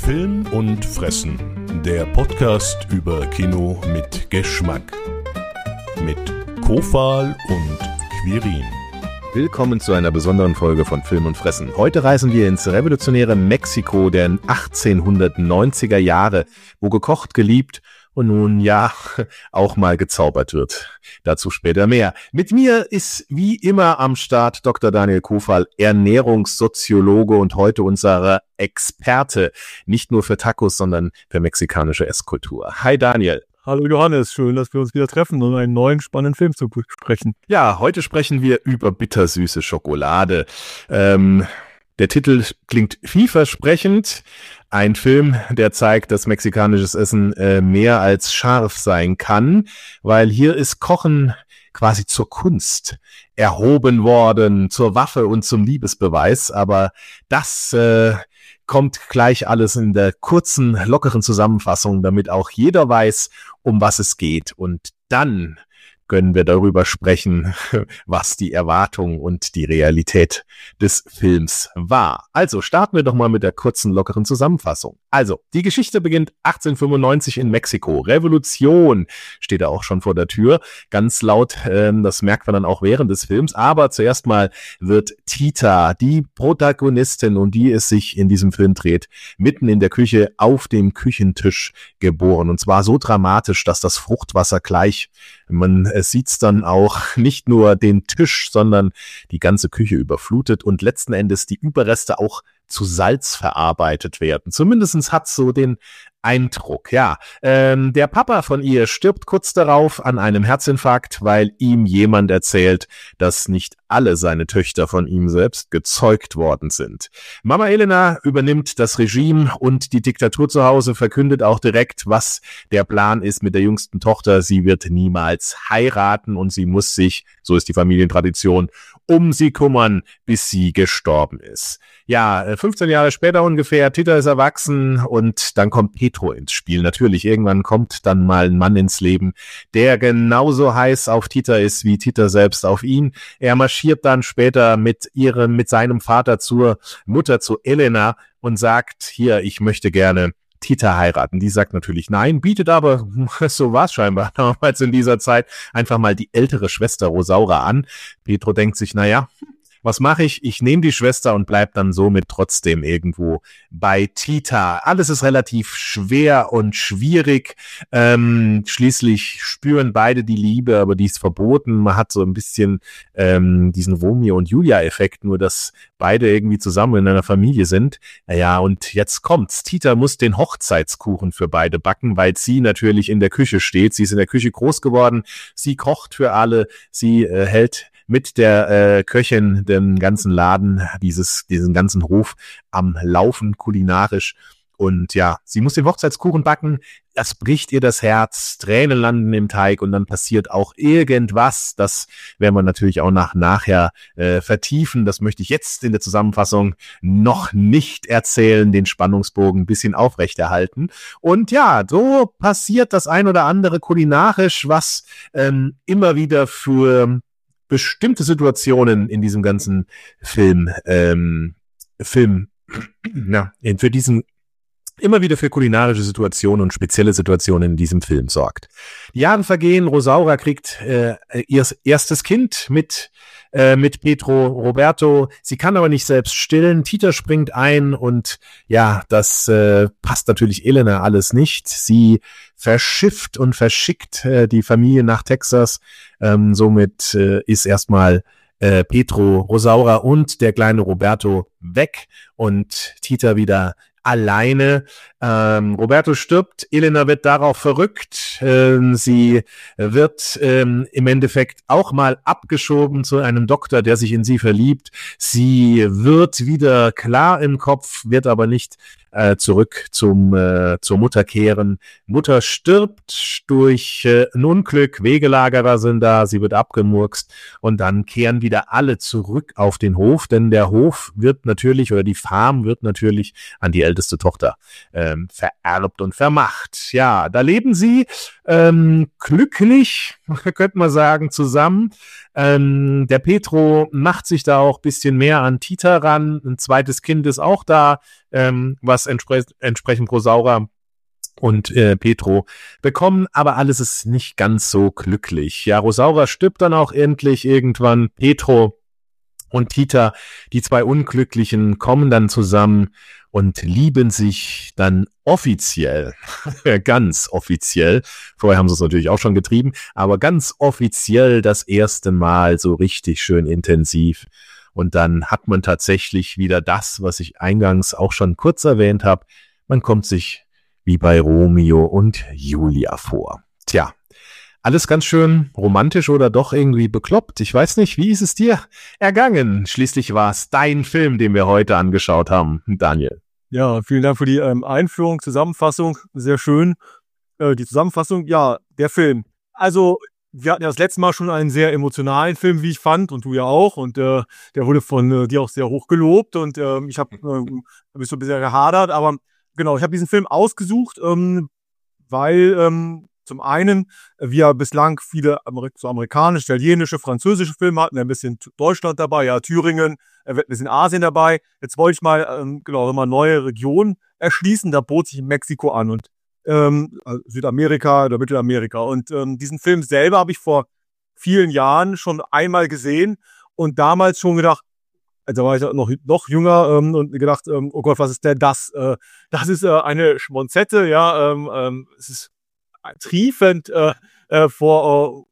Film und Fressen, der Podcast über Kino mit Geschmack. Mit Kofal und Quirin. Willkommen zu einer besonderen Folge von Film und Fressen. Heute reisen wir ins revolutionäre Mexiko der 1890er Jahre, wo gekocht, geliebt und nun ja auch mal gezaubert wird. Dazu später mehr. Mit mir ist wie immer am Start Dr. Daniel Kofal, Ernährungssoziologe und heute unser Experte, nicht nur für Tacos, sondern für mexikanische Esskultur. Hi Daniel. Hallo Johannes, schön, dass wir uns wieder treffen, um einen neuen spannenden Film zu besprechen. Ja, heute sprechen wir über bittersüße Schokolade. Der Titel klingt vielversprechend. Ein Film, der zeigt, dass mexikanisches Essen mehr als scharf sein kann, weil hier ist Kochen quasi zur Kunst erhoben worden, zur Waffe und zum Liebesbeweis. Aber das kommt gleich alles in der kurzen, lockeren Zusammenfassung, damit auch jeder weiß, um was es geht. Und dann können wir darüber sprechen, was die Erwartung und die Realität des Films war. Also starten wir doch mal mit der kurzen, lockeren Zusammenfassung. Also, die Geschichte beginnt 1895 in Mexiko. Revolution steht da auch schon vor der Tür, ganz laut, das merkt man dann auch während des Films. Aber zuerst mal wird Tita, die Protagonistin, um die es sich in diesem Film dreht, mitten in der Küche auf dem Küchentisch geboren. Und zwar so dramatisch, dass das Fruchtwasser gleich, man sieht's dann auch, nicht nur den Tisch, sondern die ganze Küche überflutet und letzten Endes die Überreste auch zu Salz verarbeitet werden. Zumindestens hat so den Eindruck, ja. Der Papa von ihr stirbt kurz darauf an einem Herzinfarkt, weil ihm jemand erzählt, dass nicht alle seine Töchter von ihm selbst gezeugt worden sind. Mama Elena übernimmt das Regime und die Diktatur zu Hause, verkündet auch direkt, was der Plan ist mit der jüngsten Tochter. Sie wird niemals heiraten und sie muss sich, so ist die Familientradition, um sie kümmern, bis sie gestorben ist. Ja, 15 Jahre später ungefähr, Tita ist erwachsen und dann kommt Pedro ins Spiel. Natürlich, irgendwann kommt dann mal ein Mann ins Leben, der genauso heiß auf Tita ist, wie Tita selbst auf ihn. Er marschiert dann später mit seinem Vater zur Mutter, zu Elena und sagt, hier, ich möchte gerne Tita heiraten. Die sagt natürlich nein, bietet aber, so war es scheinbar damals in dieser Zeit, einfach mal die ältere Schwester Rosaura an. Pedro denkt sich, naja, was mache ich? Ich nehme die Schwester und bleib dann somit trotzdem irgendwo bei Tita. Alles ist relativ schwer und schwierig. Schließlich spüren beide die Liebe, aber die ist verboten. Man hat so ein bisschen diesen Romeo und Julia-Effekt, nur dass beide irgendwie zusammen in einer Familie sind. Naja, und jetzt kommt's. Tita muss den Hochzeitskuchen für beide backen, weil sie natürlich in der Küche steht. Sie ist in der Küche groß geworden. Sie kocht für alle. Sie hält mit der Köchin den ganzen Laden, diesen ganzen Hof am Laufen kulinarisch. Und ja, sie muss den Hochzeitskuchen backen, das bricht ihr das Herz, Tränen landen im Teig und dann passiert auch irgendwas. Das werden wir natürlich auch nachher vertiefen. Das möchte ich jetzt in der Zusammenfassung noch nicht erzählen, den Spannungsbogen ein bisschen aufrechterhalten. Und ja, so passiert das ein oder andere kulinarisch, was immer wieder für bestimmte Situationen in diesem ganzen immer wieder für kulinarische Situationen und spezielle Situationen in diesem Film sorgt. Die Jahre vergehen, Rosaura kriegt ihr erstes Kind mit Pedro Roberto. Sie kann aber nicht selbst stillen. Tita springt ein und ja, das passt natürlich Elena alles nicht. Sie verschifft und verschickt die Familie nach Texas. Somit ist erstmal Pedro, Rosaura und der kleine Roberto weg und Tita wieder alleine. Roberto stirbt, Elena wird darauf verrückt, sie wird im Endeffekt auch mal abgeschoben zu einem Doktor, der sich in sie verliebt. Sie wird wieder klar im Kopf, wird aber nicht zurück zur Mutter kehren. Mutter stirbt durch ein Unglück, Wegelagerer sind da, sie wird abgemurkst und dann kehren wieder alle zurück auf den Hof, denn der Hof wird natürlich oder die Farm wird natürlich an die älteste Tochter vererbt und vermacht. Ja, da leben sie glücklich, könnte man sagen, zusammen. Der Petro macht sich da auch ein bisschen mehr an Tita ran. Ein zweites Kind ist auch da, was entsprechend Rosaura und Petro bekommen, aber alles ist nicht ganz so glücklich. Ja, Rosaura stirbt dann auch endlich irgendwann. Petro und Tita, die zwei Unglücklichen, kommen dann zusammen und lieben sich dann offiziell, ganz offiziell, vorher haben sie es natürlich auch schon getrieben, aber ganz offiziell das erste Mal so richtig schön intensiv. Und dann hat man tatsächlich wieder das, was ich eingangs auch schon kurz erwähnt habe, man kommt sich wie bei Romeo und Julia vor. Tja, alles ganz schön romantisch oder doch irgendwie bekloppt. Ich weiß nicht, wie ist es dir ergangen? Schließlich war es dein Film, den wir heute angeschaut haben, Daniel. Ja, vielen Dank für die Einführung, Zusammenfassung. Sehr schön. Die Zusammenfassung, ja, der Film. Also, wir hatten ja das letzte Mal schon einen sehr emotionalen Film, wie ich fand, und du ja auch. Und der wurde von dir auch sehr hoch gelobt. Und ich habe mich so ein bisschen gehadert. Aber genau, ich habe diesen Film ausgesucht, weil zum einen wir bislang viele so amerikanische, italienische, französische Filme hatten, ein bisschen Deutschland dabei, ja, Thüringen, ein bisschen Asien dabei. Jetzt wollte ich mal immer neue Regionen erschließen, da bot sich Mexiko an und Südamerika oder Mittelamerika. Und diesen Film selber habe ich vor vielen Jahren schon einmal gesehen und damals schon gedacht, also war ich noch jünger und gedacht, oh Gott, was ist denn das? Das ist eine Schmonzette, ja, es ist triefend vor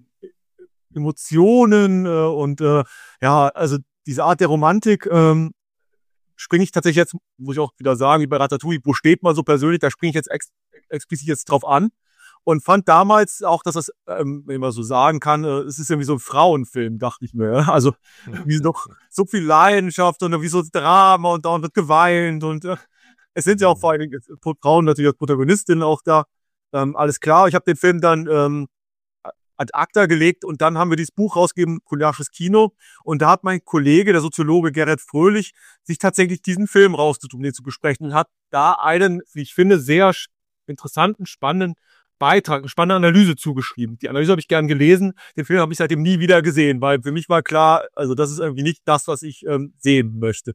Emotionen und ja, also diese Art der Romantik springe ich tatsächlich jetzt, muss ich auch wieder sagen, wie bei Ratatouille, wo steht man so persönlich, da springe ich jetzt explizit jetzt drauf an und fand damals auch, dass das, wenn man so sagen kann, es ist irgendwie so ein Frauenfilm, dachte ich mir. Ja? Also wie doch so viel Leidenschaft und wie so Drama und da wird geweint und es sind ja auch vor allem Frauen natürlich als Protagonistinnen auch da. Alles klar, ich habe den Film dann ad acta gelegt und dann haben wir dieses Buch rausgegeben, Kulinarisches Kino, und da hat mein Kollege, der Soziologe Gerrit Fröhlich, sich tatsächlich diesen Film rausgesucht, um den zu besprechen, und hat da einen, wie ich finde, sehr interessanten, spannenden Beitrag, eine spannende Analyse zugeschrieben. Die Analyse habe ich gern gelesen, den Film habe ich seitdem nie wieder gesehen, weil für mich war klar, also das ist irgendwie nicht das, was ich sehen möchte,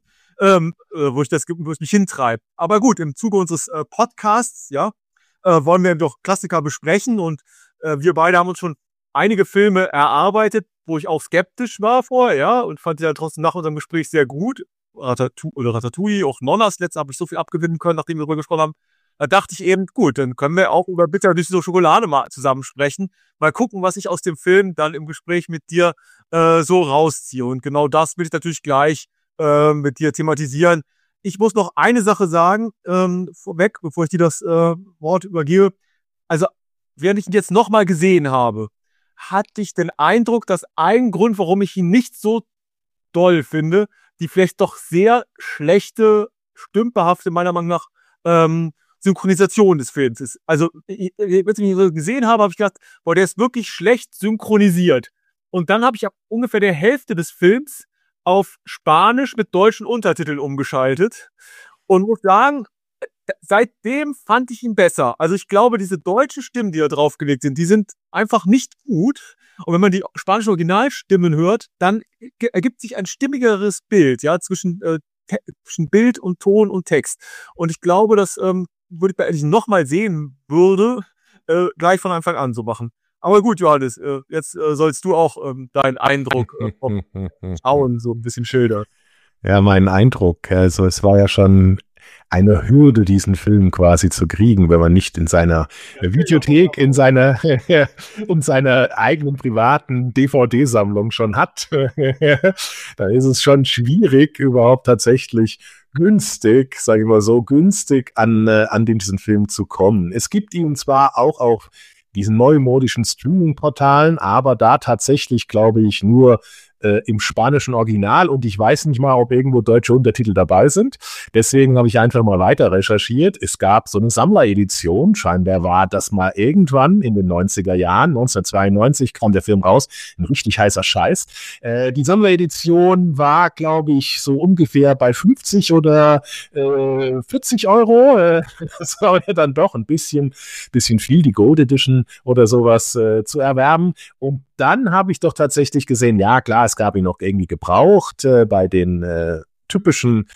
wo es mich hintreibt. Aber gut, im Zuge unseres Podcasts, ja, wollen wir doch Klassiker besprechen und wir beide haben uns schon einige Filme erarbeitet, wo ich auch skeptisch war vorher, ja, und fand die dann trotzdem nach unserem Gespräch sehr gut. Ratatouille, auch Nonnas, letztes habe ich so viel abgewinnen können, nachdem wir darüber gesprochen haben. Da dachte ich eben, gut, dann können wir auch über Bitter durch so Schokolade mal zusammen sprechen. Mal gucken, was ich aus dem Film dann im Gespräch mit dir so rausziehe. Und genau das will ich natürlich gleich mit dir thematisieren. Ich muss noch eine Sache sagen, vorweg, bevor ich dir das Wort übergebe. Also, während ich ihn jetzt nochmal gesehen habe, hatte ich den Eindruck, dass ein Grund, warum ich ihn nicht so doll finde, die vielleicht doch sehr schlechte, stümperhafte, meiner Meinung nach, Synchronisation des Films ist. Also, als ich ihn so gesehen habe, habe ich gedacht, boah, der ist wirklich schlecht synchronisiert. Und dann habe ich ab ungefähr der Hälfte des Films auf Spanisch mit deutschen Untertiteln umgeschaltet und muss sagen, seitdem fand ich ihn besser. Also ich glaube, diese deutschen Stimmen, die da draufgelegt sind, die sind einfach nicht gut. Und wenn man die spanischen Originalstimmen hört, dann ergibt sich ein stimmigeres Bild, ja, zwischen Bild und Ton und Text. Und ich glaube, das würde ich bei Ehrlichen nochmal sehen würde, gleich von Anfang an so machen. Aber gut, Johannes, jetzt sollst du auch deinen Eindruck vom Schauen so ein bisschen schildern. Ja, mein Eindruck, also es war ja schon eine Hürde, diesen Film quasi zu kriegen, wenn man nicht in seiner Videothek, in seiner eigenen privaten DVD-Sammlung schon hat. Da ist es schon schwierig, überhaupt tatsächlich günstig, sage ich mal so, günstig an diesen Film zu kommen. Es gibt ihn zwar auch auf diesen neumodischen Streaming-Portalen, aber da tatsächlich, glaube ich, nur im spanischen Original und ich weiß nicht mal, ob irgendwo deutsche Untertitel dabei sind. Deswegen habe ich einfach mal weiter recherchiert. Es gab so eine Sammleredition. Scheinbar war das mal irgendwann in den 90er Jahren, 1992 kam der Film raus. Ein richtig heißer Scheiß. Die Sammleredition war, glaube ich, so ungefähr bei 50 oder 40 Euro. Das war dann doch ein bisschen viel, die Gold Edition oder sowas zu erwerben. Und dann habe ich doch tatsächlich gesehen, ja klar, es gab ihn noch irgendwie gebraucht bei den typischen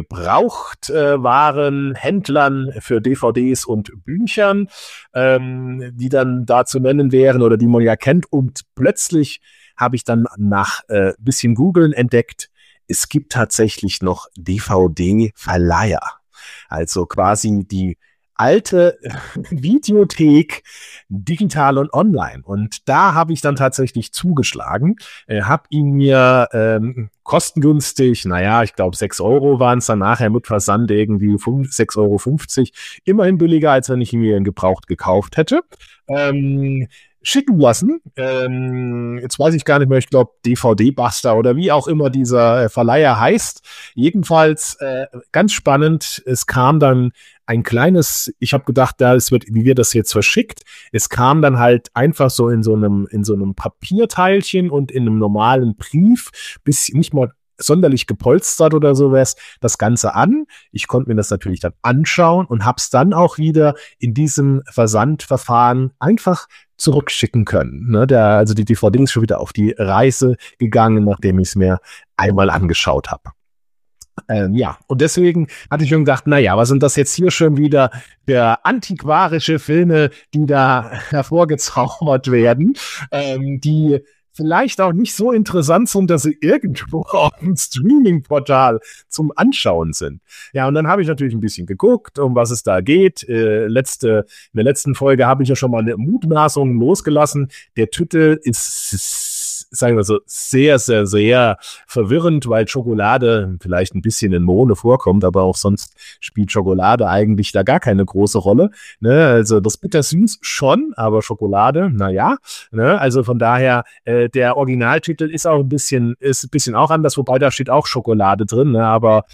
Gebrauchtwarenhändlern für DVDs und Büchern, die dann da zu nennen wären oder die man ja kennt. Und plötzlich habe ich dann nach bisschen Googeln entdeckt, es gibt tatsächlich noch DVD-Verleiher. Also quasi die alte Videothek, digital und online. Und da habe ich dann tatsächlich zugeschlagen, habe ihn mir kostengünstig, naja, ich glaube 6 Euro waren es dann nachher mit Versand irgendwie 6,50 Euro, immerhin billiger, als wenn ich ihn mir gebraucht gekauft hätte. Schicken lassen. Jetzt weiß ich gar nicht mehr, ich glaube DVD-Buster oder wie auch immer dieser Verleiher heißt. Jedenfalls ganz spannend, es kam dann ein kleines, ich habe gedacht, wie wird das jetzt verschickt? Es kam dann halt einfach so in so einem Papierteilchen und in einem normalen Brief, bis nicht mal sonderlich gepolstert oder sowas, das Ganze an. Ich konnte mir das natürlich dann anschauen und habe es dann auch wieder in diesem Versandverfahren einfach zurückschicken können. Ne? Also die DVD ist schon wieder auf die Reise gegangen, nachdem ich es mir einmal angeschaut habe. Ja, und deswegen hatte ich schon gedacht, naja, was sind das jetzt hier schon wieder für antiquarische Filme, die da hervorgezaubert werden, die vielleicht auch nicht so interessant sind, dass sie irgendwo auf dem Streaming-Portal zum Anschauen sind. Ja, und dann habe ich natürlich ein bisschen geguckt, um was es da geht. In der letzten Folge habe ich ja schon mal eine Mutmaßung losgelassen. Der Titel ist, sagen wir so, sehr, sehr, sehr verwirrend, weil Schokolade vielleicht ein bisschen in Mone vorkommt, aber auch sonst spielt Schokolade eigentlich da gar keine große Rolle. Ne? Also das Bittersüß schon, aber Schokolade, naja. Ne? Also von daher, der Originaltitel ist ein bisschen auch anders, wobei da steht auch Schokolade drin, ne? Aber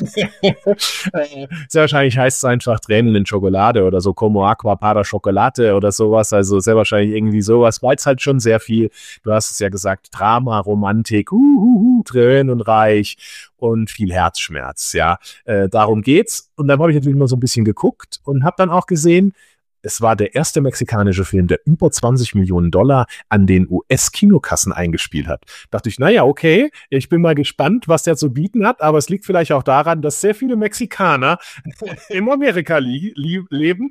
sehr wahrscheinlich heißt es einfach Tränen in Schokolade oder so, Como Aqua para Chocolate oder sowas, also sehr wahrscheinlich irgendwie sowas, weil es halt schon sehr viel, du hast es ja gesagt, Drama, Romantik, tränenreich und viel Herzschmerz, ja, darum geht's. Und dann habe ich natürlich mal so ein bisschen geguckt und habe dann auch gesehen, es war der erste mexikanische Film, der über 20 Millionen Dollar an den US-Kinokassen eingespielt hat. Dachte ich, naja, okay, ich bin mal gespannt, was der zu bieten hat, aber es liegt vielleicht auch daran, dass sehr viele Mexikaner in Amerika leben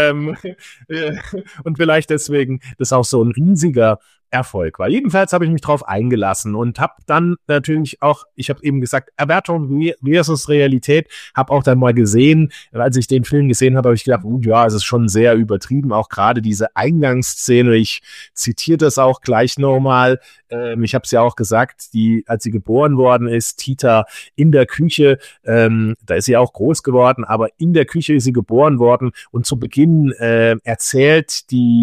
und vielleicht deswegen das auch so ein riesiger Erfolg war. Jedenfalls habe ich mich drauf eingelassen und habe dann natürlich auch, ich habe eben gesagt, Erwartung versus Realität, habe auch dann mal gesehen, als ich den Film gesehen habe, habe ich gedacht, ja, es ist schon sehr übertrieben, auch gerade diese Eingangsszene, ich zitiere das auch gleich nochmal, ich habe es ja auch gesagt, als sie geboren worden ist, Tita in der Küche, da ist sie auch groß geworden, aber in der Küche ist sie geboren worden und zu Beginn erzählt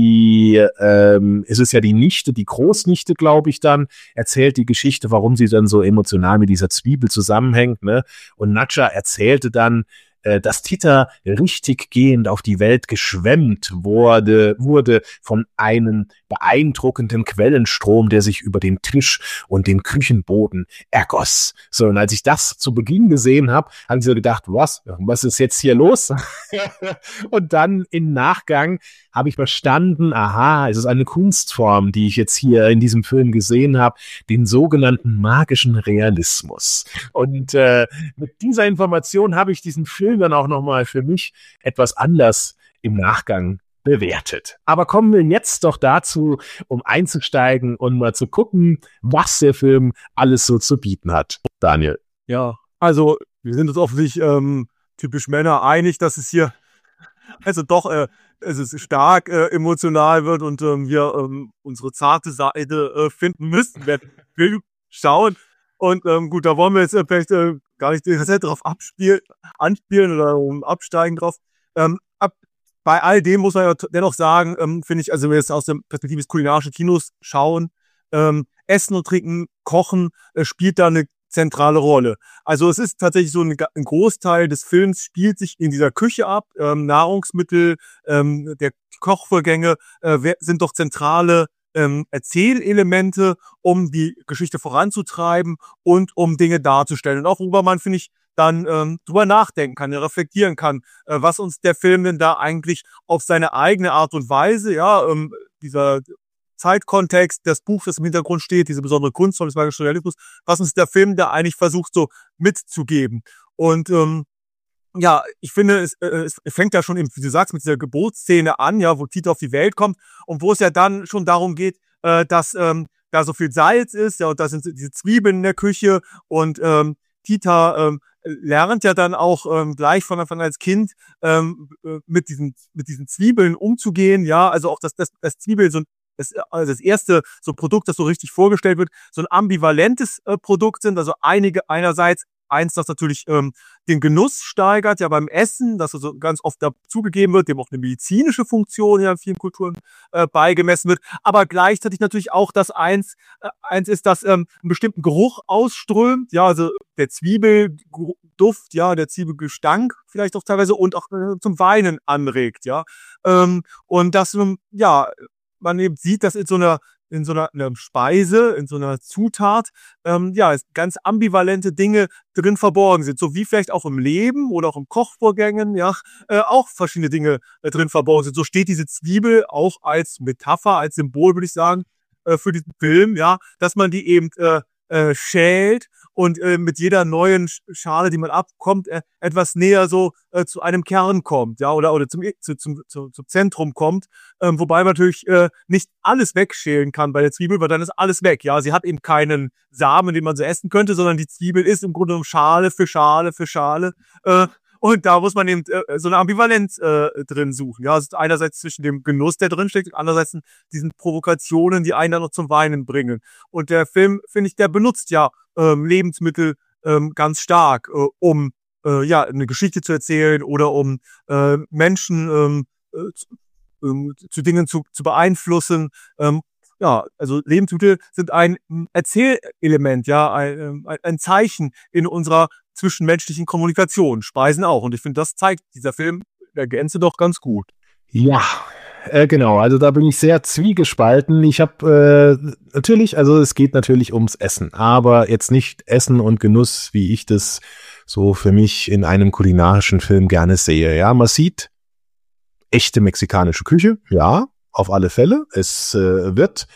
es ist ja die Nichte, die Großnichte, glaube ich dann, erzählt die Geschichte, warum sie dann so emotional mit dieser Zwiebel zusammenhängt, ne? Und Nacha erzählte dann, dass Tita richtig gehend auf die Welt geschwemmt wurde von einem beeindruckenden Quellenstrom, der sich über den Tisch und den Küchenboden ergoss. So, und als ich das zu Beginn gesehen habe, haben sie so gedacht, was ist jetzt hier los? Und dann im Nachgang habe ich verstanden, aha, es ist eine Kunstform, die ich jetzt hier in diesem Film gesehen habe, den sogenannten magischen Realismus. Und mit dieser Information habe ich diesen Film dann auch nochmal für mich etwas anders im Nachgang bewertet. Aber kommen wir jetzt doch dazu, um einzusteigen und mal zu gucken, was der Film alles so zu bieten hat. Daniel. Ja, also wir sind uns offensichtlich typisch Männer einig, dass es hier also doch es ist stark emotional wird und wir unsere zarte Seite finden müssen, wenn wir schauen. Und gut, da wollen wir jetzt vielleicht gar nicht darauf anspielen oder absteigen drauf. Bei all dem muss man ja dennoch sagen, finde ich, also wenn wir jetzt aus der Perspektive des kulinarischen Kinos schauen, Essen und Trinken, Kochen spielt da eine zentrale Rolle. Also es ist tatsächlich so ein Großteil des Films spielt sich in dieser Küche ab. Nahrungsmittel, der Kochvorgänge sind doch zentrale Erzählelemente, um die Geschichte voranzutreiben und um Dinge darzustellen. Und auch worüber man, finde ich, dann drüber nachdenken kann, reflektieren kann, was uns der Film denn da eigentlich auf seine eigene Art und Weise, ja, dieser Zeitkontext, das Buch, das im Hintergrund steht, diese besondere Kunstform des magischen Realismus, was uns der Film da eigentlich versucht so mitzugeben. Und ja, ich finde, es fängt ja schon, wie du sagst, mit dieser Geburtsszene an, ja, wo Tita auf die Welt kommt und wo es ja dann schon darum geht, dass da so viel Salz ist, ja, und da sind diese Zwiebeln in der Küche und Tita lernt ja dann auch gleich von Anfang an als Kind mit diesen Zwiebeln umzugehen, ja, also auch das Zwiebeln so das erste so Produkt, das so richtig vorgestellt wird, so ein ambivalentes Produkt sind, also einerseits eins, das natürlich den Genuss steigert, ja beim Essen, das also ganz oft dazugegeben wird, dem auch eine medizinische Funktion ja in vielen Kulturen beigemessen wird, aber gleichzeitig natürlich auch das eins ist, das einen bestimmten Geruch ausströmt, ja, also der Zwiebelduft, ja, der Zwiebelgestank vielleicht auch teilweise und auch zum Weinen anregt, ja, und das, ja, man eben sieht, dass in so einer Speise, in so einer Zutat, ja, ganz ambivalente Dinge drin verborgen sind. So wie vielleicht auch im Leben oder auch im Kochvorgängen, ja, auch verschiedene Dinge drin verborgen sind. So steht diese Zwiebel auch als Metapher, als Symbol, würde ich sagen, für diesen Film, ja, dass man die eben schält und mit jeder neuen Schale, die man abkommt, etwas näher so zu einem Kern kommt, ja, oder zum Zentrum kommt, wobei man natürlich nicht alles wegschälen kann bei der Zwiebel, weil dann ist alles weg, ja, sie hat eben keinen Samen, den man so essen könnte, sondern die Zwiebel ist im Grunde genommen Schale für Schale für Schale, und da muss man eben so eine Ambivalenz drin suchen. Ja, also einerseits zwischen dem Genuss, der drin steckt, und andererseits diesen Provokationen, die einen dann noch zum Weinen bringen. Und der Film, finde ich, der benutzt ja Lebensmittel ganz stark, um ja eine Geschichte zu erzählen oder um Menschen zu Dingen zu beeinflussen. Ja, also Lebensmittel sind ein Erzählelement, ja, ein Zeichen in unserer zwischenmenschlichen Kommunikation, Speisen auch. Und ich finde, das zeigt dieser Film der Gänze doch ganz gut. Ja, genau. Also da bin ich sehr zwiegespalten. Ich habe natürlich, also es geht natürlich ums Essen, aber jetzt nicht Essen und Genuss, wie ich das so für mich in einem kulinarischen Film gerne sehe. Ja, man sieht echte mexikanische Küche, ja, auf alle Fälle. Es wird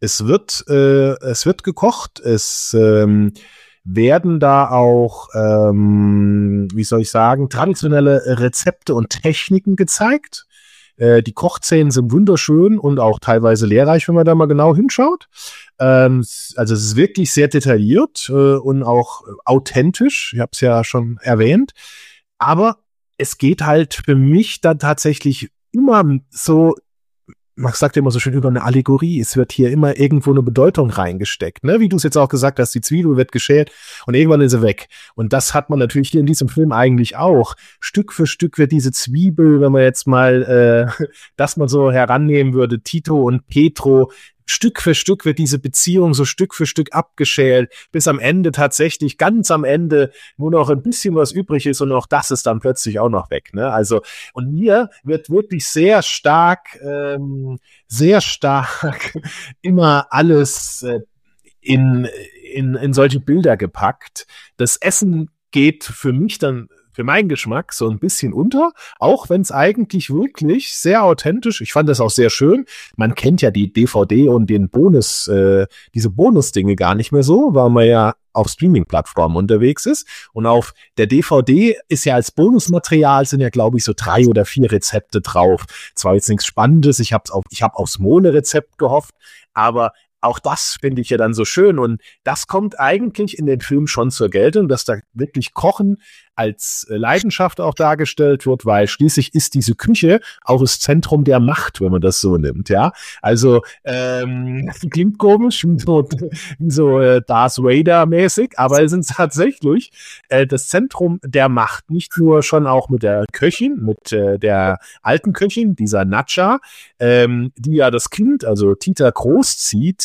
gekocht. Es werden da auch, wie soll ich sagen, traditionelle Rezepte und Techniken gezeigt. Die Kochszenen sind wunderschön und auch teilweise lehrreich, wenn man da mal genau hinschaut. Also es ist wirklich sehr detailliert und auch authentisch. Ich habe es ja schon erwähnt. Aber es geht halt für mich dann tatsächlich immer so, man sagt ja immer so schön über eine Allegorie, es wird hier immer irgendwo eine Bedeutung reingesteckt, ne? Wie du es jetzt auch gesagt hast, die Zwiebel wird geschält und irgendwann ist sie weg. Und das hat man natürlich hier in diesem Film eigentlich auch. Stück für Stück wird diese Zwiebel, wenn man jetzt mal das mal so herannehmen würde, Tito und Petro, Stück für Stück wird diese Beziehung so Stück für Stück abgeschält, bis am Ende tatsächlich, ganz am Ende, nur noch ein bisschen was übrig ist und auch das ist dann plötzlich auch noch weg, ne? Also, und hier wird wirklich sehr stark immer alles in solche Bilder gepackt. Das Essen geht für mich dann, für meinen Geschmack, so ein bisschen unter, auch wenn es eigentlich wirklich sehr authentisch, ich fand das auch sehr schön, man kennt ja die DVD und den Bonus, diese Bonus-Dinge gar nicht mehr so, weil man ja auf Streaming-Plattformen unterwegs ist und auf der DVD ist ja als Bonusmaterial sind ja, glaube ich, so 3 oder 4 Rezepte drauf. Zwar jetzt nichts Spannendes, ich habe aufs Mone-Rezept gehofft, aber auch das finde ich ja dann so schön und das kommt eigentlich in den Film schon zur Geltung, dass da wirklich Kochen als Leidenschaft auch dargestellt wird, weil schließlich ist diese Küche auch das Zentrum der Macht, wenn man das so nimmt, ja. Also klingt komisch, so Darth Vader-mäßig, aber es ist tatsächlich das Zentrum der Macht, nicht nur schon auch mit der Köchin, mit der alten Köchin, dieser Nacha, die ja das Kind, also Tita, großzieht,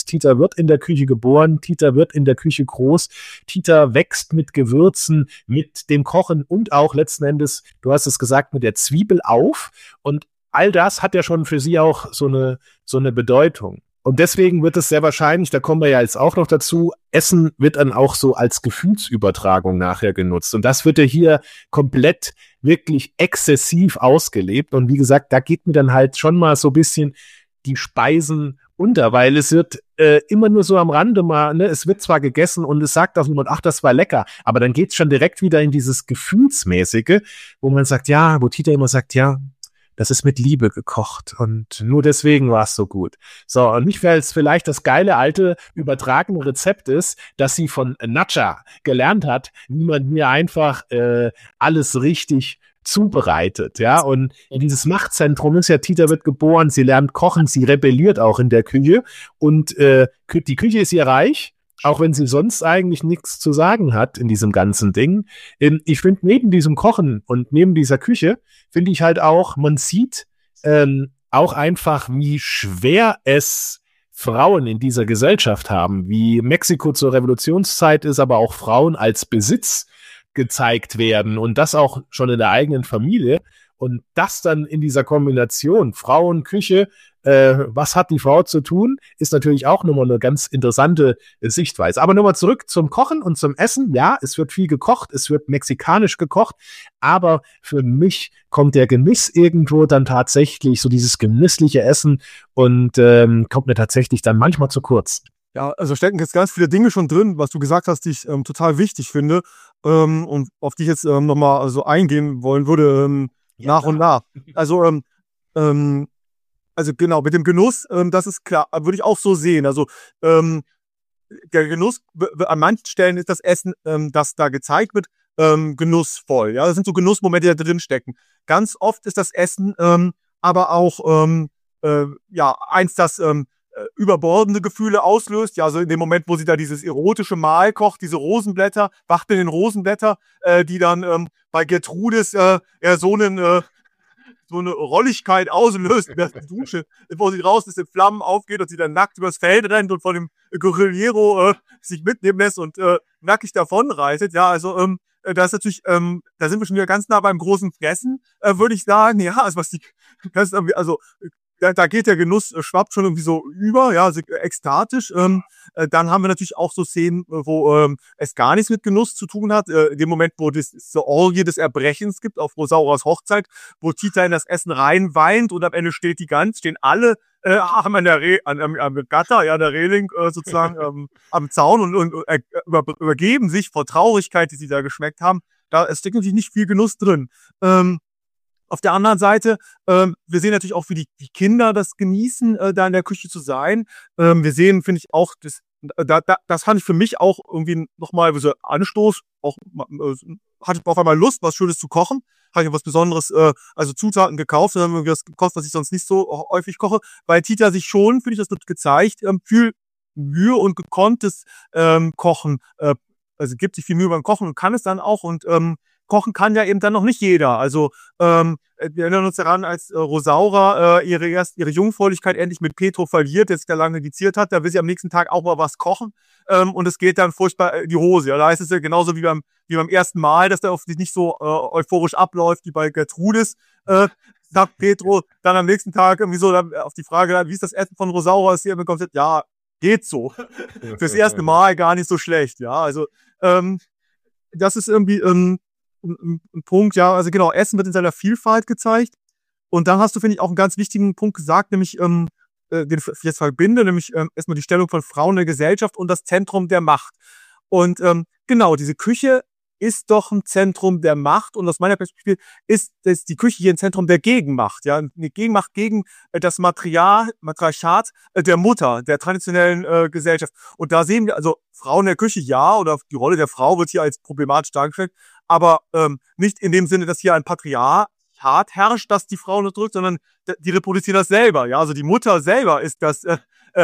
Kind. Tita wird in der Küche geboren, Tita wird in der Küche groß, Tita wächst mit Gewürzen, mit dem Kochen und auch letzten Endes, du hast es gesagt, mit der Zwiebel auf. Und all das hat ja schon für sie auch so eine Bedeutung. Und deswegen wird es sehr wahrscheinlich, da kommen wir ja jetzt auch noch dazu, Essen wird dann auch so als Gefühlsübertragung nachher genutzt. Und das wird ja hier komplett wirklich exzessiv ausgelebt. Und wie gesagt, da geht mir dann halt schon mal so ein bisschen die Speisen unter, weil es wird immer nur so am Rande mal, ne, es wird zwar gegessen und es sagt auch niemand, ach, das war lecker, aber dann geht's schon direkt wieder in dieses Gefühlsmäßige, wo man sagt, ja, wo Tita immer sagt, ja, das ist mit Liebe gekocht und nur deswegen war es so gut. So, und nicht, weil es vielleicht das geile, alte, übertragene Rezept ist, dass sie von Nacha gelernt hat, wie man mir einfach alles richtig zubereitet, ja, und in dieses Machtzentrum ist ja, Tita wird geboren, sie lernt kochen, sie rebelliert auch in der Küche und die Küche ist ihr Reich, auch wenn sie sonst eigentlich nichts zu sagen hat in diesem ganzen Ding. Ich finde, neben diesem Kochen und neben dieser Küche, finde ich halt auch, man sieht auch einfach, wie schwer es Frauen in dieser Gesellschaft haben, wie Mexiko zur Revolutionszeit ist, aber auch Frauen als Besitz gezeigt werden und das auch schon in der eigenen Familie. Und das dann in dieser Kombination Frauen, Küche, was hat die Frau zu tun, ist natürlich auch nochmal eine ganz interessante Sichtweise. Aber nochmal zurück zum Kochen und zum Essen. Ja, es wird viel gekocht, es wird mexikanisch gekocht, aber für mich kommt der Genuss irgendwo dann tatsächlich, so dieses genüssliche Essen und kommt mir tatsächlich dann manchmal zu kurz. Ja, also stecken jetzt ganz viele Dinge schon drin, was du gesagt hast, die ich total wichtig finde und auf die ich jetzt nochmal so eingehen wollen würde, ja, nach und nach. Also genau, mit dem Genuss, das ist klar, würde ich auch so sehen. Also der Genuss, an manchen Stellen ist das Essen, das da gezeigt wird, genussvoll. Ja, das sind so Genussmomente, die da drin stecken. Ganz oft ist das Essen aber auch ja, eins, das überbordende Gefühle auslöst. Ja, also in dem Moment, wo sie da dieses erotische Mahl kocht, diese Rosenblätter, wacht in den Rosenblätter, die dann bei Gertrudis ja so eine Rolligkeit auslöst in der Dusche, bevor sie raus ist, in Flammen aufgeht und sie dann nackt übers Feld rennt und von dem Guerillero sich mitnehmen lässt und nackig davonreitet. Ja, also das ist natürlich, da sind wir schon wieder ganz nah beim großen Fressen, würde ich sagen. Ja, also was die, das ist irgendwie, also da geht der Genuss, schwappt schon irgendwie so über, ja, also ekstatisch. Dann haben wir natürlich auch so Szenen, wo es gar nichts mit Genuss zu tun hat. In dem Moment, wo es so Orgie des Erbrechens gibt auf Rosauras Hochzeit, wo Tita in das Essen rein weint und am Ende stehen alle am Gatter, ja, der Reling sozusagen am Zaun und übergeben sich vor Traurigkeit, die sie da geschmeckt haben. Da steckt natürlich nicht viel Genuss drin. Auf der anderen Seite, wir sehen natürlich auch, wie die Kinder das genießen, da in der Küche zu sein. Wir sehen, finde ich, auch, das fand ich für mich auch irgendwie nochmal so Anstoß, auch hatte auf einmal Lust, was Schönes zu kochen. Habe ich was Besonderes, also Zutaten gekauft, dann haben wir was gekostet, was ich sonst nicht so häufig koche, weil Tita sich schon, finde ich, das wird gezeigt, viel Mühe und gekonntes Kochen, also gibt sich viel Mühe beim Kochen und kann es dann auch und kochen kann ja eben dann noch nicht jeder. Also wir erinnern uns daran, als Rosaura ihre Jungfräulichkeit endlich mit Petro verliert, der sich da lange geziert hat, da will sie am nächsten Tag auch mal was kochen und es geht dann furchtbar in die Hose. Ja, da ist es ja genauso wie beim ersten Mal, dass der offensichtlich nicht so euphorisch abläuft wie bei Gertrudis. Sagt Petro dann am nächsten Tag irgendwie so auf die Frage, wie ist das Essen von Rosaura, ist hier bekommt, ja, geht so. Fürs erste Mal gar nicht so schlecht. Ja, also das ist irgendwie ein Punkt, ja, also genau, Essen wird in seiner Vielfalt gezeigt. Und dann hast du, finde ich, auch einen ganz wichtigen Punkt gesagt, nämlich, den ich jetzt verbinde, nämlich erstmal die Stellung von Frauen in der Gesellschaft und das Zentrum der Macht. Und genau, diese Küche ist doch ein Zentrum der Macht und aus meiner Perspektive ist die Küche hier ein Zentrum der Gegenmacht, ja, eine Gegenmacht gegen das Matriarchat der Mutter, der traditionellen Gesellschaft. Und da sehen wir, also Frauen in der Küche, ja, oder die Rolle der Frau wird hier als problematisch dargestellt, aber nicht in dem Sinne, dass hier ein Patriarchat herrscht, das die Frau unterdrückt, sondern die reproduzieren das selber, ja, also die Mutter selber ist das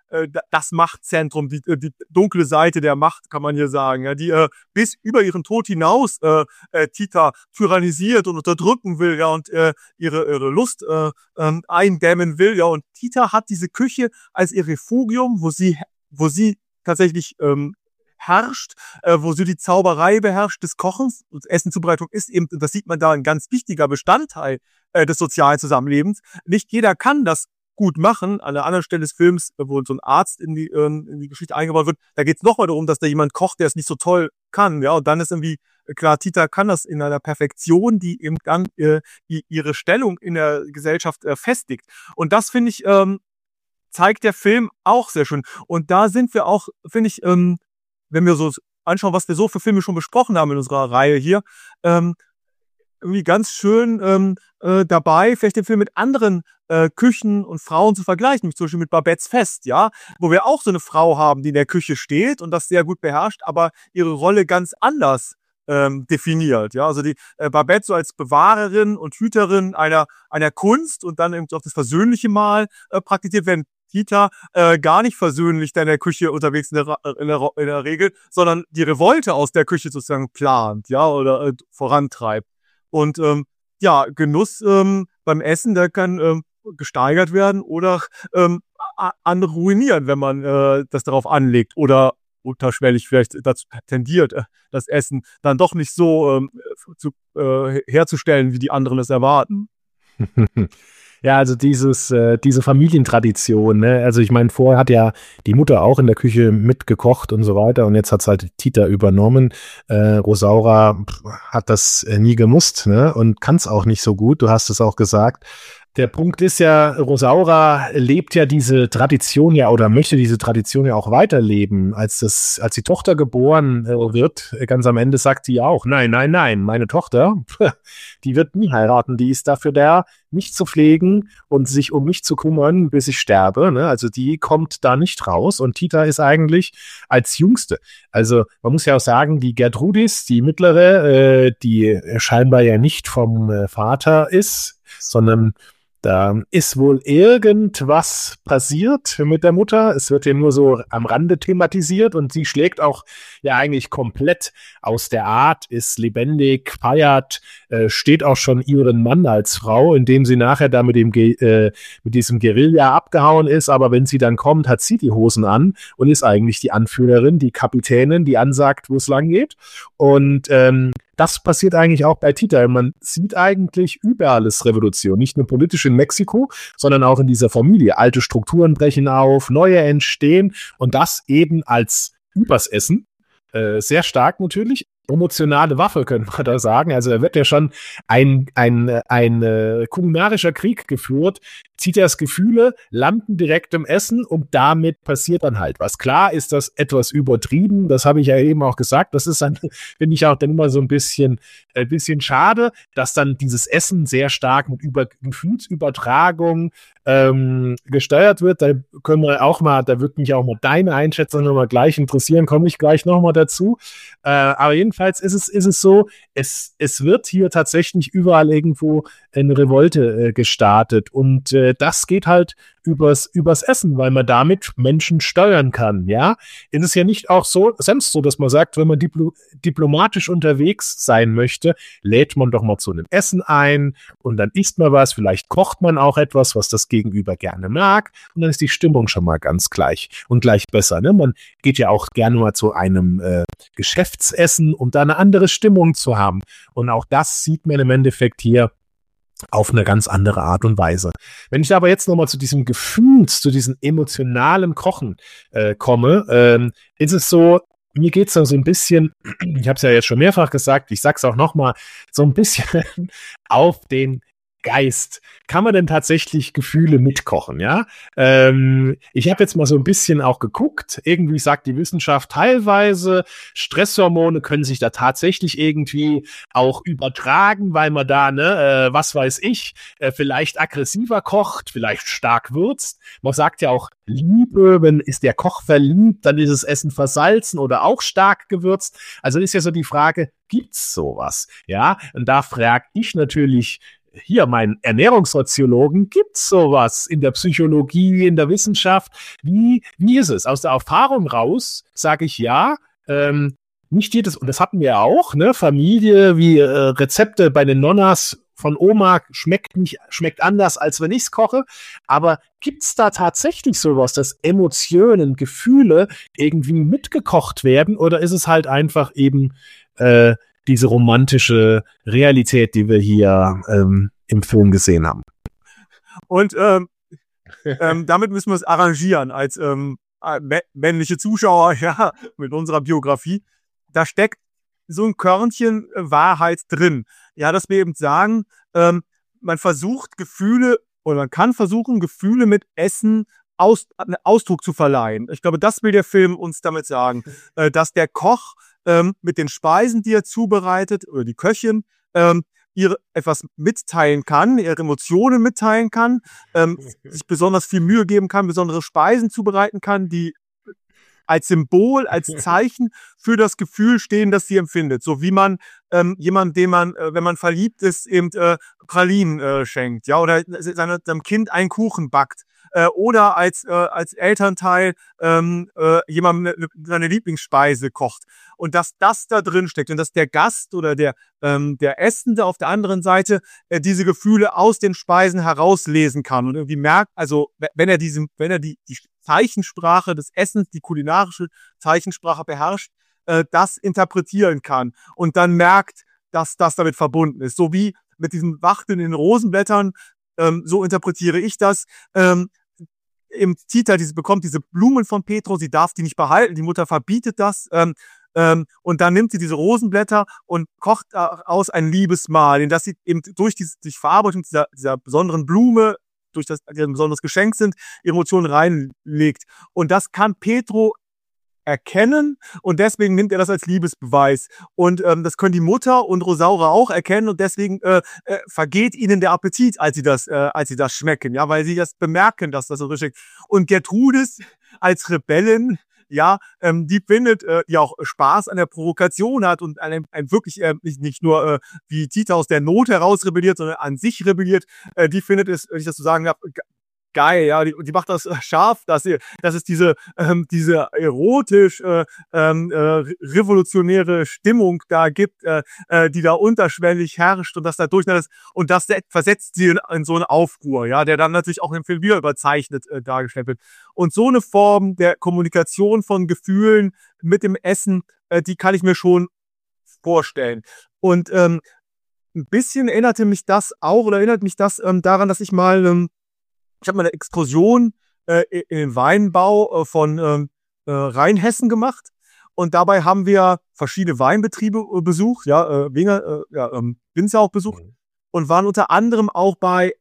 das Machtzentrum, die dunkle Seite der Macht, kann man hier sagen, ja, die bis über ihren Tod hinaus Tita tyrannisiert und unterdrücken will, ja, und ihre Lust eindämmen will, ja, und Tita hat diese Küche als ihr Refugium, wo sie tatsächlich herrscht, wo sie die Zauberei beherrscht des Kochens. Und Essenzubereitung ist eben, das sieht man da, ein ganz wichtiger Bestandteil des sozialen Zusammenlebens. Nicht jeder kann das gut machen. An der anderen Stelle des Films, wo so ein Arzt in die Geschichte eingebaut wird, da geht es nochmal darum, dass da jemand kocht, der es nicht so toll kann. Ja, und dann ist irgendwie klar, Tita kann das in einer Perfektion, die eben dann ihre Stellung in der Gesellschaft festigt. Und das, finde ich, zeigt der Film auch sehr schön. Und da sind wir auch, finde ich, wenn wir so anschauen, was wir so für Filme schon besprochen haben in unserer Reihe hier, irgendwie ganz schön dabei, vielleicht den Film mit anderen Küchen und Frauen zu vergleichen, zum Beispiel mit Babettes Fest, ja, wo wir auch so eine Frau haben, die in der Küche steht und das sehr gut beherrscht, aber ihre Rolle ganz anders definiert, ja, also die Babette so als Bewahrerin und Hüterin einer Kunst und dann eben auch das versöhnliche Mal praktiziert werden. Tita gar nicht versöhnlich da in der Küche unterwegs in der Regel, sondern die Revolte aus der Küche sozusagen plant, ja, oder vorantreibt. Und ja, Genuss beim Essen, der kann gesteigert werden oder andere ruinieren, wenn man das darauf anlegt oder unterschwellig vielleicht dazu tendiert, das Essen dann doch nicht so herzustellen, wie die anderen es erwarten. Ja, also diese Familientradition, ne? Also ich meine, vorher hat ja die Mutter auch in der Küche mitgekocht und so weiter und jetzt hat's halt Tita übernommen. Rosaura hat das nie gemusst, ne? Und kann's auch nicht so gut, du hast es auch gesagt. Der Punkt ist ja, Rosaura lebt ja diese Tradition ja oder möchte diese Tradition ja auch weiterleben. Als die Tochter geboren wird, ganz am Ende sagt sie auch, nein, meine Tochter, die wird nie heiraten, die ist dafür da, mich zu pflegen und sich um mich zu kümmern, bis ich sterbe. Ne? Also die kommt da nicht raus und Tita ist eigentlich als Jüngste. Also man muss ja auch sagen, die Gertrudis, die Mittlere, die scheinbar ja nicht vom Vater ist, sondern da ist wohl irgendwas passiert mit der Mutter. Es wird ja nur so am Rande thematisiert und sie schlägt auch ja eigentlich komplett aus der Art, ist lebendig, feiert, steht auch schon ihren Mann als Frau, indem sie nachher da mit diesem Guerilla abgehauen ist. Aber wenn sie dann kommt, hat sie die Hosen an und ist eigentlich die Anführerin, die Kapitänin, die ansagt, wo es lang geht. Und das passiert eigentlich auch bei Tita. Man sieht eigentlich überall ist Revolution. Nicht nur politisch in Mexiko, sondern auch in dieser Familie. Alte Strukturen brechen auf, neue entstehen und das eben als übers Essen. Sehr stark natürlich. Emotionale Waffe, können wir da sagen. Also da wird ja schon ein kulinarischer Krieg geführt. Titas Gefühle landen direkt im Essen und damit passiert dann halt was. Klar ist das etwas übertrieben, das habe ich ja eben auch gesagt. Das ist dann, finde ich auch dann immer so ein bisschen schade, dass dann dieses Essen sehr stark mit Gefühlsübertragung gesteuert wird. Da können wir auch mal, da würde mich auch mal deine Einschätzung nochmal gleich interessieren, komme ich gleich nochmal dazu. Aber jedenfalls ist es so, es wird hier tatsächlich überall irgendwo eine Revolte gestartet und das geht halt übers Essen, weil man damit Menschen steuern kann, ja. Es ist ja nicht auch so, selbst so, dass man sagt, wenn man diplomatisch unterwegs sein möchte, lädt man doch mal zu einem Essen ein und dann isst man was, vielleicht kocht man auch etwas, was das Gegenüber gerne mag und dann ist die Stimmung schon mal ganz gleich und gleich besser, ne? Man geht ja auch gerne mal zu einem Geschäftsessen, um da eine andere Stimmung zu haben und auch das sieht man im Endeffekt hier auf eine ganz andere Art und Weise. Wenn ich aber jetzt nochmal zu diesem Gefühl, zu diesem emotionalen Kochen komme, ist es so, mir geht's da so ein bisschen, ich habe es ja jetzt schon mehrfach gesagt, ich sag's auch nochmal, so ein bisschen auf den Geist. Kann man denn tatsächlich Gefühle mitkochen, ja? Ich habe jetzt mal so ein bisschen auch geguckt. Irgendwie sagt die Wissenschaft teilweise, Stresshormone können sich da tatsächlich irgendwie auch übertragen, weil man da, was weiß ich, vielleicht aggressiver kocht, vielleicht stark würzt. Man sagt ja auch Liebe, ist der Koch verliebt, dann ist das Essen versalzen oder auch stark gewürzt. Also ist ja so die Frage, gibt's sowas? Ja, und da frage ich natürlich hier meinen Ernährungssoziologen, gibt's sowas in der Psychologie, in der Wissenschaft? Wie ist es? Aus der Erfahrung raus sage ich ja, nicht jedes, und das hatten wir ja auch, ne, Familie, wie Rezepte bei den Nonnas von Oma schmeckt anders, als wenn ich's koche. Aber gibt's da tatsächlich sowas, dass Emotionen, Gefühle irgendwie mitgekocht werden? Oder ist es halt einfach eben diese romantische Realität, die wir hier im Film gesehen haben? Und damit müssen wir es arrangieren als männliche Zuschauer, ja, mit unserer Biografie. Da steckt so ein Körnchen Wahrheit drin. Ja, dass wir eben sagen, man versucht Gefühle oder man kann versuchen, Gefühle mit Essen Ausdruck zu verleihen. Ich glaube, das will der Film uns damit sagen, dass der Koch mit den Speisen, die er zubereitet, oder die Köchin, ihr etwas mitteilen kann, ihre Emotionen mitteilen kann, sich besonders viel Mühe geben kann, besondere Speisen zubereiten kann, die als Symbol, als Zeichen für das Gefühl stehen, das sie empfindet. So wie man jemand, dem man, wenn man verliebt ist, eben Pralinen schenkt, ja, oder seinem Kind einen Kuchen backt. Oder als Elternteil jemandem seine Lieblingsspeise kocht. Und dass das da drin steckt und dass der Gast oder der Essende auf der anderen Seite diese Gefühle aus den Speisen herauslesen kann und irgendwie merkt, also wenn er die Zeichensprache des Essens, die kulinarische Zeichensprache beherrscht, das interpretieren kann und dann merkt, dass das damit verbunden ist. So wie mit diesem Wachteln in den Rosenblättern, so interpretiere ich das. Im Tita bekommt diese Blumen von Petro, sie darf die nicht behalten, die Mutter verbietet das. Und dann nimmt sie diese Rosenblätter und kocht aus ein Liebesmahl, in das sie eben durch die Verarbeitung dieser besonderen Blume, durch das die ein besonderes Geschenk sind, Emotionen reinlegt. Und das kann Petro erkennen und deswegen nimmt er das als Liebesbeweis. Und das können die Mutter und Rosaura auch erkennen und deswegen vergeht ihnen der Appetit, als sie das schmecken, ja, weil sie das bemerken, dass das so richtig. Und Gertrudis als Rebellin, ja, die findet, die auch Spaß an der Provokation hat und ein wirklich nicht nur wie Tita aus der Not heraus rebelliert, sondern an sich rebelliert, die findet es, wenn ich das so sagen darf, geil, ja, die macht das scharf, dass es diese erotisch revolutionäre Stimmung da gibt, die da unterschwellig herrscht und das dadurch und das versetzt sie in so einen Aufruhr, ja, der dann natürlich auch im Film wieder überzeichnet dargestellt wird. Und so eine Form der Kommunikation von Gefühlen mit dem Essen, die kann ich mir schon vorstellen. Und ein bisschen erinnert mich das daran, dass ich habe mal eine Exkursion in den Weinbau von Rheinhessen gemacht und dabei haben wir verschiedene Weinbetriebe besucht, ja, Winzer auch besucht und waren unter anderem auch bei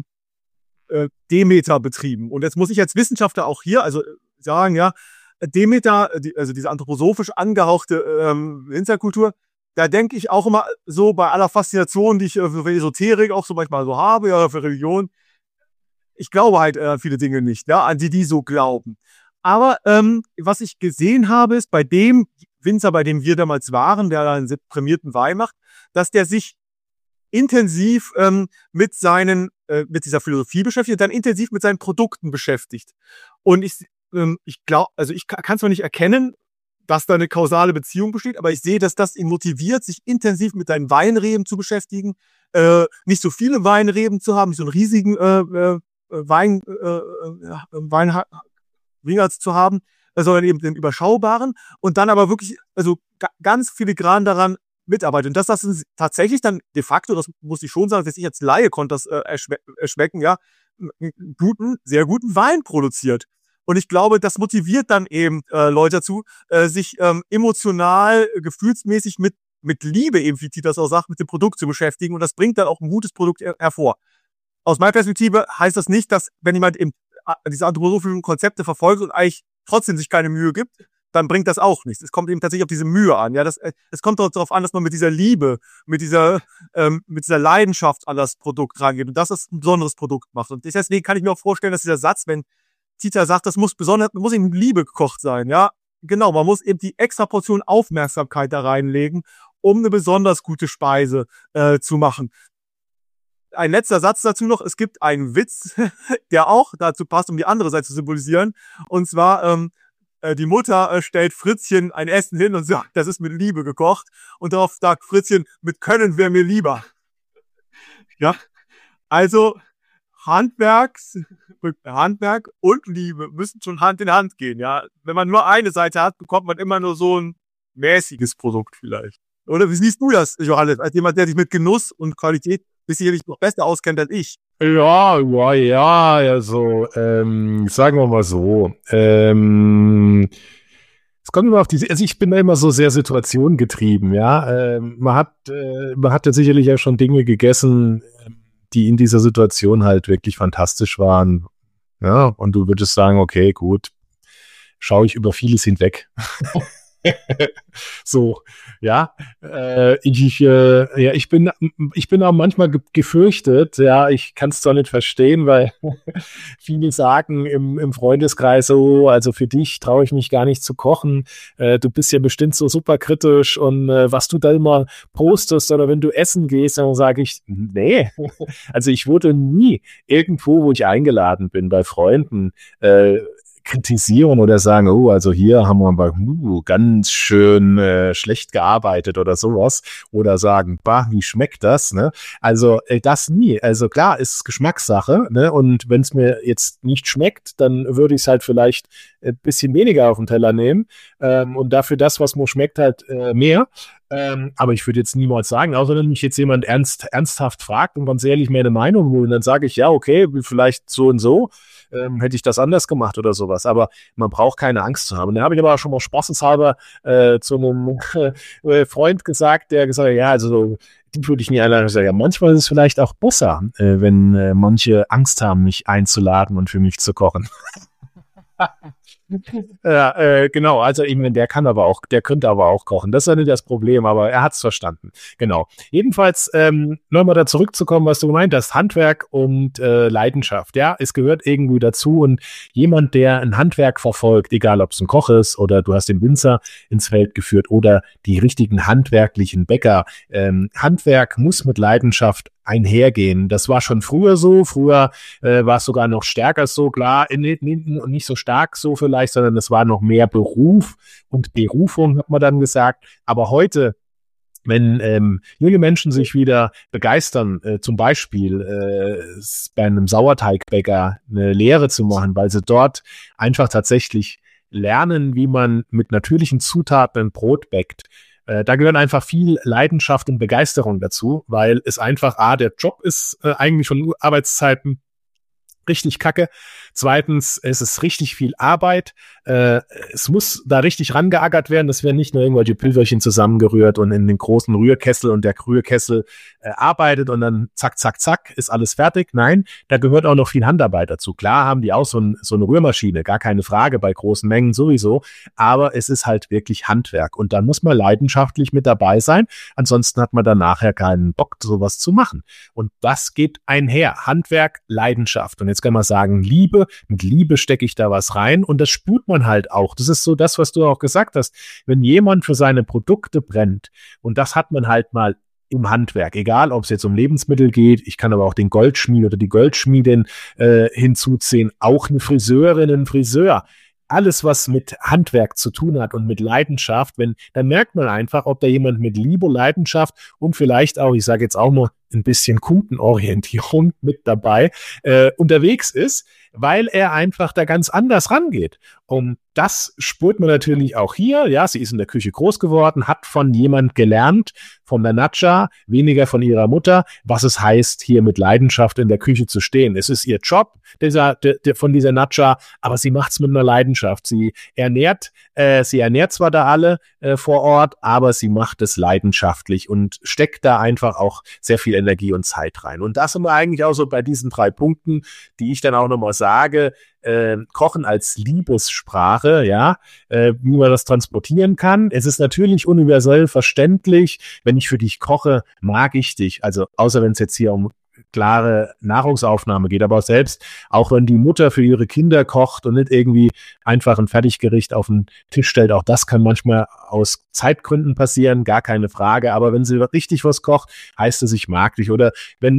Demeter-Betrieben. Und jetzt muss ich als Wissenschaftler auch hier sagen, ja, Demeter, also diese anthroposophisch angehauchte Winzerkultur, da denke ich auch immer so bei aller Faszination, die ich für Esoterik auch so manchmal so habe, ja, für Religion. Ich glaube halt viele Dinge nicht, ja, an die so glauben. Aber was ich gesehen habe, ist bei dem Winzer, bei dem wir damals waren, der da einen prämierten Wein macht, dass der sich intensiv mit dieser Philosophie beschäftigt, dann intensiv mit seinen Produkten beschäftigt. Und ich glaube, also ich kann zwar nicht erkennen, dass da eine kausale Beziehung besteht, aber ich sehe, dass das ihn motiviert, sich intensiv mit seinen Weinreben zu beschäftigen, nicht so viele Weinreben zu haben, nicht so einen riesigen Weinringerz zu haben, sondern eben den überschaubaren und dann aber wirklich, also ganz filigran daran mitarbeitet. Und das tatsächlich dann de facto, das muss ich schon sagen, dass ich als Laie konnte das erschmecken, ja, einen sehr guten Wein produziert. Und ich glaube, das motiviert dann eben Leute dazu, sich emotional, gefühlsmäßig mit Liebe, eben wie Tita das auch sagt, mit dem Produkt zu beschäftigen. Und das bringt dann auch ein gutes Produkt hervor. Aus meiner Perspektive heißt das nicht, dass wenn jemand eben diese anthroposophischen Konzepte verfolgt und eigentlich trotzdem sich keine Mühe gibt, dann bringt das auch nichts. Es kommt eben tatsächlich auf diese Mühe an. Ja, es kommt darauf an, dass man mit dieser Liebe, mit dieser Leidenschaft an das Produkt rangeht und dass das ein besonderes Produkt macht. Und deswegen kann ich mir auch vorstellen, dass dieser Satz, wenn Tita sagt, das muss eben mit Liebe gekocht sein. Ja, genau. Man muss eben die extra Portion Aufmerksamkeit da reinlegen, um eine besonders gute Speise zu machen. ein letzter Satz dazu noch. Es gibt einen Witz, der auch dazu passt, um die andere Seite zu symbolisieren. Und zwar, die Mutter stellt Fritzchen ein Essen hin und sagt, das ist mit Liebe gekocht. Und darauf sagt Fritzchen, mit Können wäre mir lieber. Ja, also Handwerk und Liebe müssen schon Hand in Hand gehen. Ja, wenn man nur eine Seite hat, bekommt man immer nur so ein mäßiges Produkt vielleicht. Oder wie siehst du das, Johannes, als jemand, der sich mit Genuss und Qualität sicherlich noch besser auskennt als ich? Ja, also, sagen wir mal so, es kommt immer auf die, also ich bin da immer so sehr situationgetrieben, ja. Man hat ja sicherlich ja schon Dinge gegessen, die in dieser Situation halt wirklich fantastisch waren, ja. Und du würdest sagen, okay, gut, schaue ich über vieles hinweg. So, ja, ich bin auch manchmal gefürchtet, ja, ich kann es zwar nicht verstehen, weil viele sagen im Freundeskreis so, also für dich traue ich mich gar nicht zu kochen, du bist ja bestimmt so super kritisch und was du da immer postest oder wenn du essen gehst, dann sage ich, nee, also ich wurde nie irgendwo, wo ich eingeladen bin, bei Freunden, kritisieren oder sagen, oh, also hier haben wir aber ganz schön schlecht gearbeitet oder sowas oder sagen, bah, wie schmeckt das, ne? Also das nie. Also klar, ist Geschmackssache, ne? Und wenn es mir jetzt nicht schmeckt, dann würde ich es halt vielleicht ein bisschen weniger auf den Teller nehmen und dafür das, was mir schmeckt, halt mehr. Aber ich würde jetzt niemals sagen, außer wenn mich jetzt jemand ernsthaft fragt und ganz ehrlich mir eine Meinung holen, dann sage ich, ja, okay, vielleicht so und so. Hätte ich das anders gemacht oder sowas. Aber man braucht keine Angst zu haben. Da habe ich aber auch schon mal spaßeshalber zu einem Freund gesagt, der gesagt hat, ja, also die würde ich nie einladen. Ich sage, ja, manchmal ist es vielleicht auch besser, wenn manche Angst haben, mich einzuladen und für mich zu kochen. Ja, genau, also eben, der könnte aber auch kochen. Das ist ja nicht das Problem, aber er hat es verstanden. Genau. Jedenfalls, nochmal da zurückzukommen, was du gemeint hast, Handwerk und Leidenschaft. Ja, es gehört irgendwie dazu und jemand, der ein Handwerk verfolgt, egal ob es ein Koch ist oder du hast den Winzer ins Feld geführt oder die richtigen handwerklichen Bäcker. Handwerk muss mit Leidenschaft einhergehen. Das war schon früher so. Früher war es sogar noch stärker so, klar, nicht so stark so vielleicht, sondern es war noch mehr Beruf und Berufung, hat man dann gesagt. Aber heute, wenn junge Menschen sich wieder begeistern, zum Beispiel bei einem Sauerteigbäcker eine Lehre zu machen, weil sie dort einfach tatsächlich lernen, wie man mit natürlichen Zutaten ein Brot bäckt. Da gehören einfach viel Leidenschaft und Begeisterung dazu, weil es einfach, der Job ist eigentlich von Arbeitszeiten richtig kacke. Zweitens, es ist richtig viel Arbeit. Es muss da richtig rangeackert werden. Das werden nicht nur irgendwelche Pülverchen zusammengerührt und in den großen Rührkessel und der Rührkessel arbeitet und dann zack, zack, zack, ist alles fertig. Nein, da gehört auch noch viel Handarbeit dazu. Klar haben die auch so eine Rührmaschine, gar keine Frage, bei großen Mengen sowieso. Aber es ist halt wirklich Handwerk. Und dann muss man leidenschaftlich mit dabei sein. Ansonsten hat man dann nachher keinen Bock, sowas zu machen. Und das geht einher. Handwerk, Leidenschaft. Und jetzt kann man sagen, Liebe. Mit Liebe stecke ich da was rein. Und das spürt man halt auch. Das ist so das, was du auch gesagt hast. Wenn jemand für seine Produkte brennt, und das hat man halt mal im Handwerk, egal ob es jetzt um Lebensmittel geht, ich kann aber auch den Goldschmied oder die Goldschmiedin hinzuziehen, auch eine Friseurin, ein Friseur. Alles, was mit Handwerk zu tun hat und mit Leidenschaft, dann merkt man einfach, ob da jemand mit Liebe, Leidenschaft und vielleicht auch, ich sage jetzt auch mal, ein bisschen Kundenorientierung mit dabei unterwegs ist, weil er einfach da ganz anders rangeht. Und das spürt man natürlich auch hier. Ja, sie ist in der Küche groß geworden, hat von jemand gelernt, von der Nadja, weniger von ihrer Mutter, was es heißt, hier mit Leidenschaft in der Küche zu stehen. Es ist ihr Job, von dieser Nadja, aber sie macht es mit einer Leidenschaft. Sie ernährt zwar da alle vor Ort, aber sie macht es leidenschaftlich und steckt da einfach auch sehr viel Energie und Zeit rein. Und das sind wir eigentlich auch so bei diesen 3 Punkten, die ich dann auch nochmal sage, Kochen als Liebessprache, ja, wie man das transportieren kann. Es ist natürlich universell verständlich, wenn ich für dich koche, mag ich dich. Also außer wenn es jetzt hier um klare Nahrungsaufnahme geht, aber selbst auch wenn die Mutter für ihre Kinder kocht und nicht irgendwie einfach ein Fertiggericht auf den Tisch stellt, auch das kann manchmal aus Zeitgründen passieren, gar keine Frage, aber wenn sie richtig was kocht, heißt es, ich mag dich. Oder wenn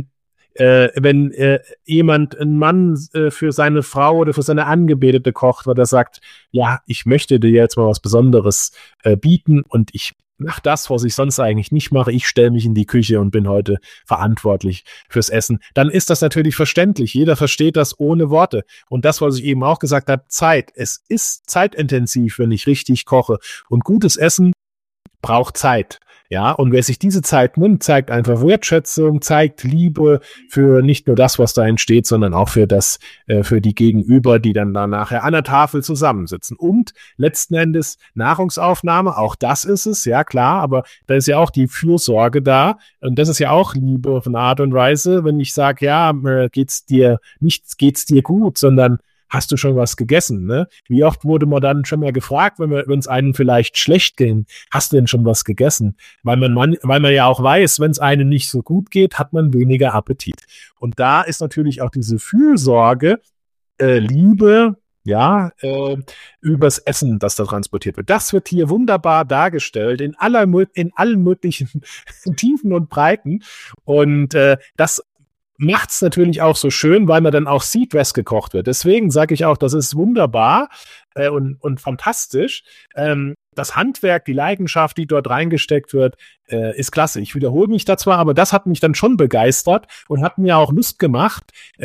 wenn ein Mann für seine Frau oder für seine Angebetete kocht, weil er sagt, ja, ich möchte dir jetzt mal was Besonderes bieten und ich mache das, was ich sonst eigentlich nicht mache. Ich stelle mich in die Küche und bin heute verantwortlich fürs Essen. Dann ist das natürlich verständlich. Jeder versteht das ohne Worte. Und das, was ich eben auch gesagt habe, Zeit. Es ist zeitintensiv, wenn ich richtig koche. Und gutes Essen braucht Zeit. Ja, und wer sich diese Zeit nimmt, zeigt einfach Wertschätzung, zeigt Liebe für nicht nur das, was da entsteht, sondern auch für die Gegenüber, die dann da nachher an der Tafel zusammensitzen. Und letzten Endes Nahrungsaufnahme, auch das ist es, ja klar, aber da ist ja auch die Fürsorge da. Und das ist ja auch Liebe auf eine Art und Weise, wenn ich sage, ja, geht's dir gut, sondern hast du schon was gegessen, ne? Wie oft wurde man dann schon mal gefragt, wenn es einem vielleicht schlecht ging, hast du denn schon was gegessen? Weil man ja auch weiß, wenn es einem nicht so gut geht, hat man weniger Appetit. Und da ist natürlich auch diese Fürsorge, Liebe, ja, übers Essen, das da transportiert wird. Das wird hier wunderbar dargestellt in allen möglichen Tiefen und Breiten. Und das macht's natürlich auch so schön, weil man dann auch sieht, was gekocht wird. Deswegen sage ich auch, das ist wunderbar und fantastisch. Das Handwerk, die Leidenschaft, die dort reingesteckt wird, ist klasse. Ich wiederhole mich da zwar, aber das hat mich dann schon begeistert und hat mir auch Lust gemacht,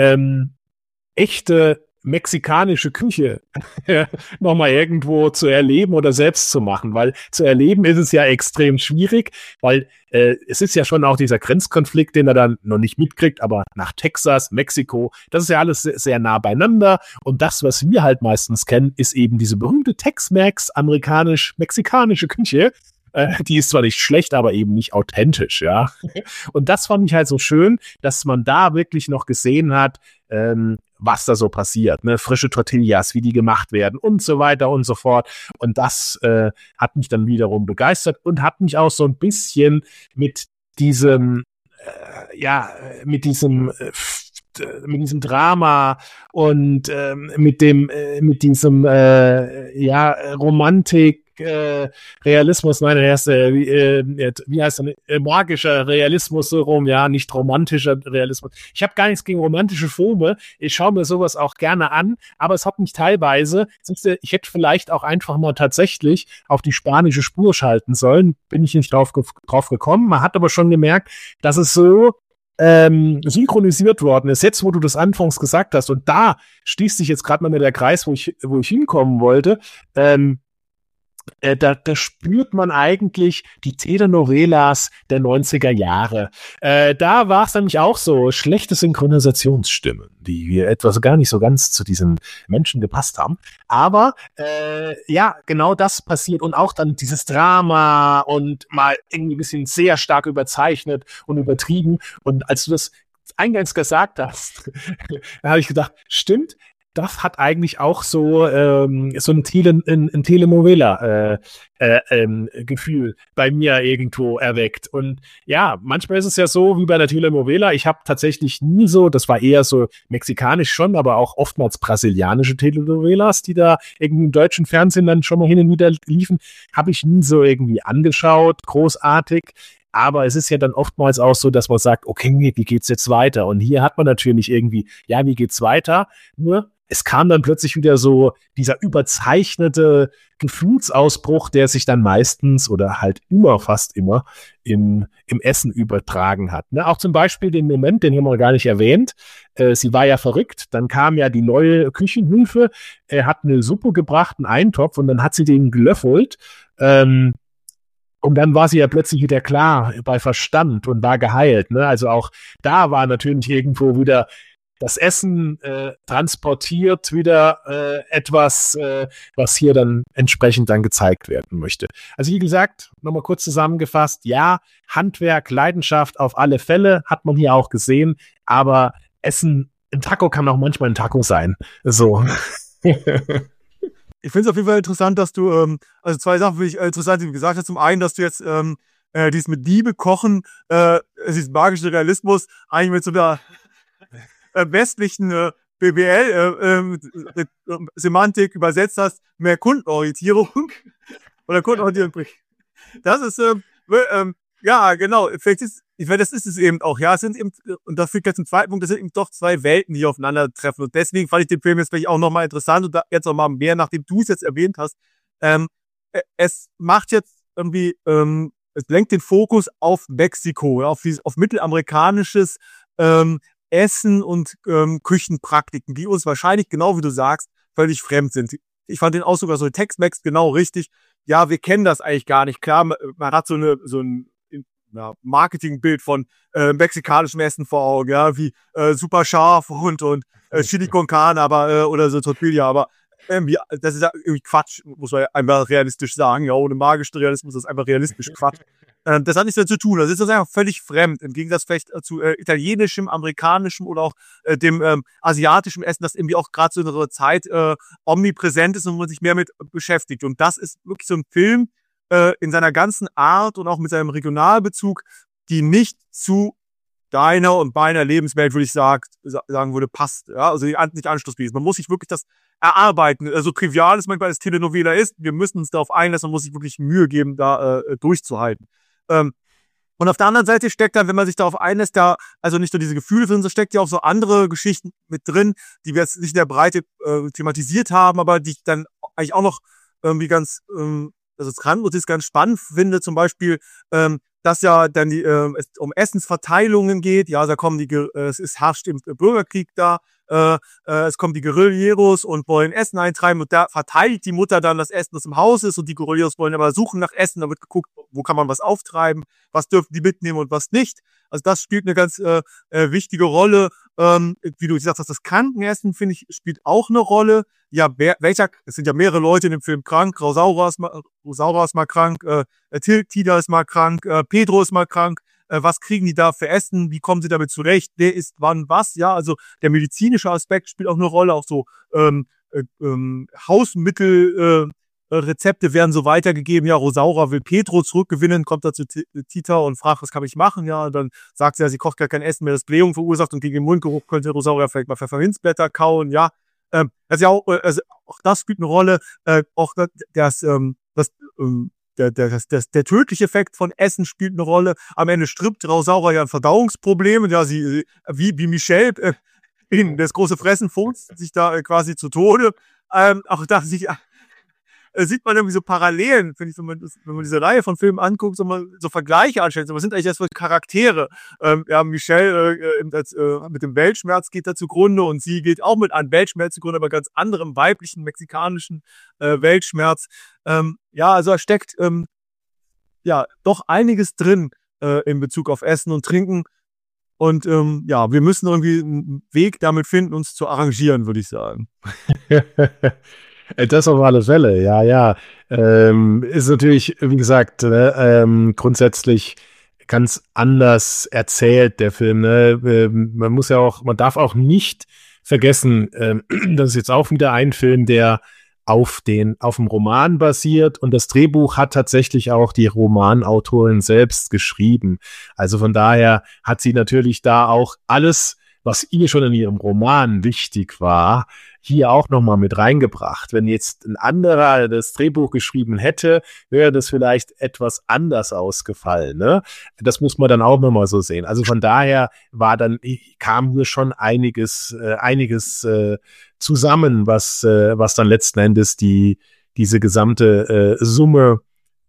echte mexikanische Küche nochmal irgendwo zu erleben oder selbst zu machen, weil zu erleben ist es ja extrem schwierig, weil es ist ja schon auch dieser Grenzkonflikt, den er dann noch nicht mitkriegt, aber nach Texas, Mexiko, das ist ja alles sehr, sehr nah beieinander und das, was wir halt meistens kennen, ist eben diese berühmte Tex-Mex, amerikanisch-mexikanische Küche. Die ist zwar nicht schlecht, aber eben nicht authentisch, ja. Und das fand ich halt so schön, dass man da wirklich noch gesehen hat, was da so passiert, ne? Frische Tortillas, wie die gemacht werden und so weiter und so fort. Und das hat mich dann wiederum begeistert und hat mich auch so ein bisschen mit diesem Drama und mit diesem Romantik, Realismus, nein, der erste, wie heißt er, magischer Realismus so rum, ja, nicht romantischer Realismus. Ich habe gar nichts gegen romantische Filme, ich schaue mir sowas auch gerne an, aber es hat mich teilweise, ich hätte vielleicht auch einfach mal tatsächlich auf die spanische Spur schalten sollen, bin ich nicht drauf gekommen, man hat aber schon gemerkt, dass es so synchronisiert worden ist, jetzt wo du das anfangs gesagt hast, und da schließt sich jetzt gerade mal der Kreis, wo ich hinkommen wollte, da spürt man eigentlich die Telenovelas der 90er Jahre. Da war es nämlich auch so, schlechte Synchronisationsstimmen, die etwas gar nicht so ganz zu diesen Menschen gepasst haben. Aber genau das passiert und auch dann dieses Drama und mal irgendwie ein bisschen sehr stark überzeichnet und übertrieben. Und als du das eingangs gesagt hast, da habe ich gedacht, stimmt, das hat eigentlich auch so ein Telenovela-Gefühl bei mir irgendwo erweckt. Und ja, manchmal ist es ja so wie bei der Telenovela. Ich habe tatsächlich nie so, das war eher so mexikanisch schon, aber auch oftmals brasilianische Telenovelas, die da irgendwie im deutschen Fernsehen dann schon mal hin und wieder liefen, habe ich nie so irgendwie angeschaut, großartig. Aber es ist ja dann oftmals auch so, dass man sagt, okay, wie geht's jetzt weiter? Und hier hat man natürlich irgendwie, ja, wie geht's weiter? Nur es kam dann plötzlich wieder so dieser überzeichnete Gefühlsausbruch, der sich dann meistens oder halt fast immer im Essen übertragen hat. Ne? Auch zum Beispiel den Moment, den haben wir gar nicht erwähnt. Sie war ja verrückt. Dann kam ja die neue Küchenhilfe. Er hat eine Suppe gebracht, einen Eintopf, und dann hat sie den gelöffelt. Und dann war sie ja plötzlich wieder klar bei Verstand und war geheilt. Ne? Also auch da war natürlich irgendwo wieder das Essen transportiert wieder etwas, was hier dann entsprechend dann gezeigt werden möchte. Also wie gesagt, nochmal kurz zusammengefasst, ja, Handwerk, Leidenschaft auf alle Fälle, hat man hier auch gesehen, aber Essen, ein Taco kann auch manchmal ein Taco sein. So. Ich finde es auf jeden Fall interessant, dass du, also zwei Sachen finde ich interessant, die du gesagt hast. Zum einen, dass du jetzt dieses mit Liebe kochen, diesen magischen Realismus eigentlich mit so einer westlichen BWL-Semantik übersetzt hast, mehr Kundenorientierung oder Kundenorientierung. Das ist, ja, genau. Vielleicht ist ich meine, das ist es eben auch, ja, es sind eben, und das führt jetzt zum zweiten Punkt, das sind eben doch zwei Welten, die aufeinandertreffen. Und deswegen fand ich den Film jetzt vielleicht auch nochmal interessant und da jetzt auch mal mehr, nachdem du es jetzt erwähnt hast. Es macht jetzt irgendwie, es lenkt den Fokus auf Mexiko, ja, auf mittelamerikanisches Essen und Küchenpraktiken, die uns wahrscheinlich, genau wie du sagst, völlig fremd sind. Ich fand den Ausdruck, also Tex-Mex genau richtig. Ja, wir kennen das eigentlich gar nicht. Klar, man hat so ein Marketingbild von mexikanischem Essen vor Augen, ja, wie super scharf und Chili con Carne, aber oder so Tortilla, aber das ist ja irgendwie Quatsch, muss man ja einfach realistisch sagen, ja, ohne magischen Realismus, das ist einfach realistisch Quatsch. Das hat nichts mehr zu tun, das ist das einfach völlig fremd, im Gegensatz vielleicht zu italienischem, amerikanischem oder auch dem asiatischen Essen, das irgendwie auch gerade so in unserer Zeit omnipräsent ist und man sich mehr mit beschäftigt. Und das ist wirklich so ein Film in seiner ganzen Art und auch mit seinem Regionalbezug, die nicht zu deiner und meiner Lebenswelt, würde ich sagen würde, passt. Ja? Also nicht anschlussfähig ist. Man muss sich wirklich das erarbeiten. Also trivial ist manchmal als Telenovela ist, wir müssen uns darauf einlassen, man muss sich wirklich Mühe geben, da durchzuhalten. Und auf der anderen Seite steckt dann, wenn man sich darauf einlässt, da also nicht nur diese Gefühle drin, so steckt ja auch so andere Geschichten mit drin, die wir jetzt nicht in der Breite thematisiert haben, aber die ich dann eigentlich auch noch irgendwie ganz also es ist ganz spannend finde, zum Beispiel, dass ja dann es um Essensverteilungen geht. Ja, da kommen es herrscht im Bürgerkrieg da. Es kommen die Guerilleros und wollen Essen eintreiben und da verteilt die Mutter dann das Essen, das im Haus ist und die Guerilleros wollen aber suchen nach Essen. Da wird geguckt, wo kann man was auftreiben, was dürfen die mitnehmen und was nicht. Also das spielt eine ganz wichtige Rolle. Wie du gesagt hast, das Krankenessen, finde ich, spielt auch eine Rolle. Ja, es sind ja mehrere Leute in dem Film krank. Rosaura ist mal krank, Tida ist mal krank, Pedro ist mal krank. Was kriegen die da für Essen? Wie kommen sie damit zurecht? Wer isst wann was? Ja, also der medizinische Aspekt spielt auch eine Rolle. Auch so Hausmittel, Rezepte werden so weitergegeben. Ja, Rosaura will Pedro zurückgewinnen, kommt da zu Tita und fragt, was kann ich machen? Ja, und dann sagt sie ja, sie kocht gar kein Essen mehr, das Blähung verursacht und gegen den Mundgeruch könnte Rosaura vielleicht mal Pfefferminzblätter kauen. Ja, also auch das spielt eine Rolle. Auch der tödliche Effekt von Essen spielt eine Rolle. Am Ende stirbt Rosaura ja ein Verdauungsproblem. Ja, sie wie Michelle in das große Fressen funzt sich da quasi zu Tode. Auch da sieht man irgendwie so Parallelen, finde ich, wenn man diese Reihe von Filmen anguckt, so Vergleiche anstellt. Was sind eigentlich das für Charaktere? Ja, Michelle mit dem Weltschmerz geht da zugrunde und sie geht auch mit einem Weltschmerz zugrunde, aber ganz anderem weiblichen, mexikanischen Weltschmerz. Ja, also da steckt ja doch einiges drin in Bezug auf Essen und Trinken. Und ja, wir müssen irgendwie einen Weg damit finden, uns zu arrangieren, würde ich sagen. Das auf alle Fälle, ja. Ist natürlich, wie gesagt, grundsätzlich ganz anders erzählt, der Film. Ne? Man darf auch nicht vergessen, das ist jetzt auch wieder ein Film, der auf dem Roman basiert und das Drehbuch hat tatsächlich auch die Romanautorin selbst geschrieben. Also von daher hat sie natürlich da auch alles, was ihr schon in ihrem Roman wichtig war, hier auch nochmal mit reingebracht. Wenn jetzt ein anderer das Drehbuch geschrieben hätte, wäre das vielleicht etwas anders ausgefallen. Ne? Das muss man dann auch nochmal so sehen. Also von daher kam hier schon einiges zusammen, was dann letzten Endes diese gesamte Summe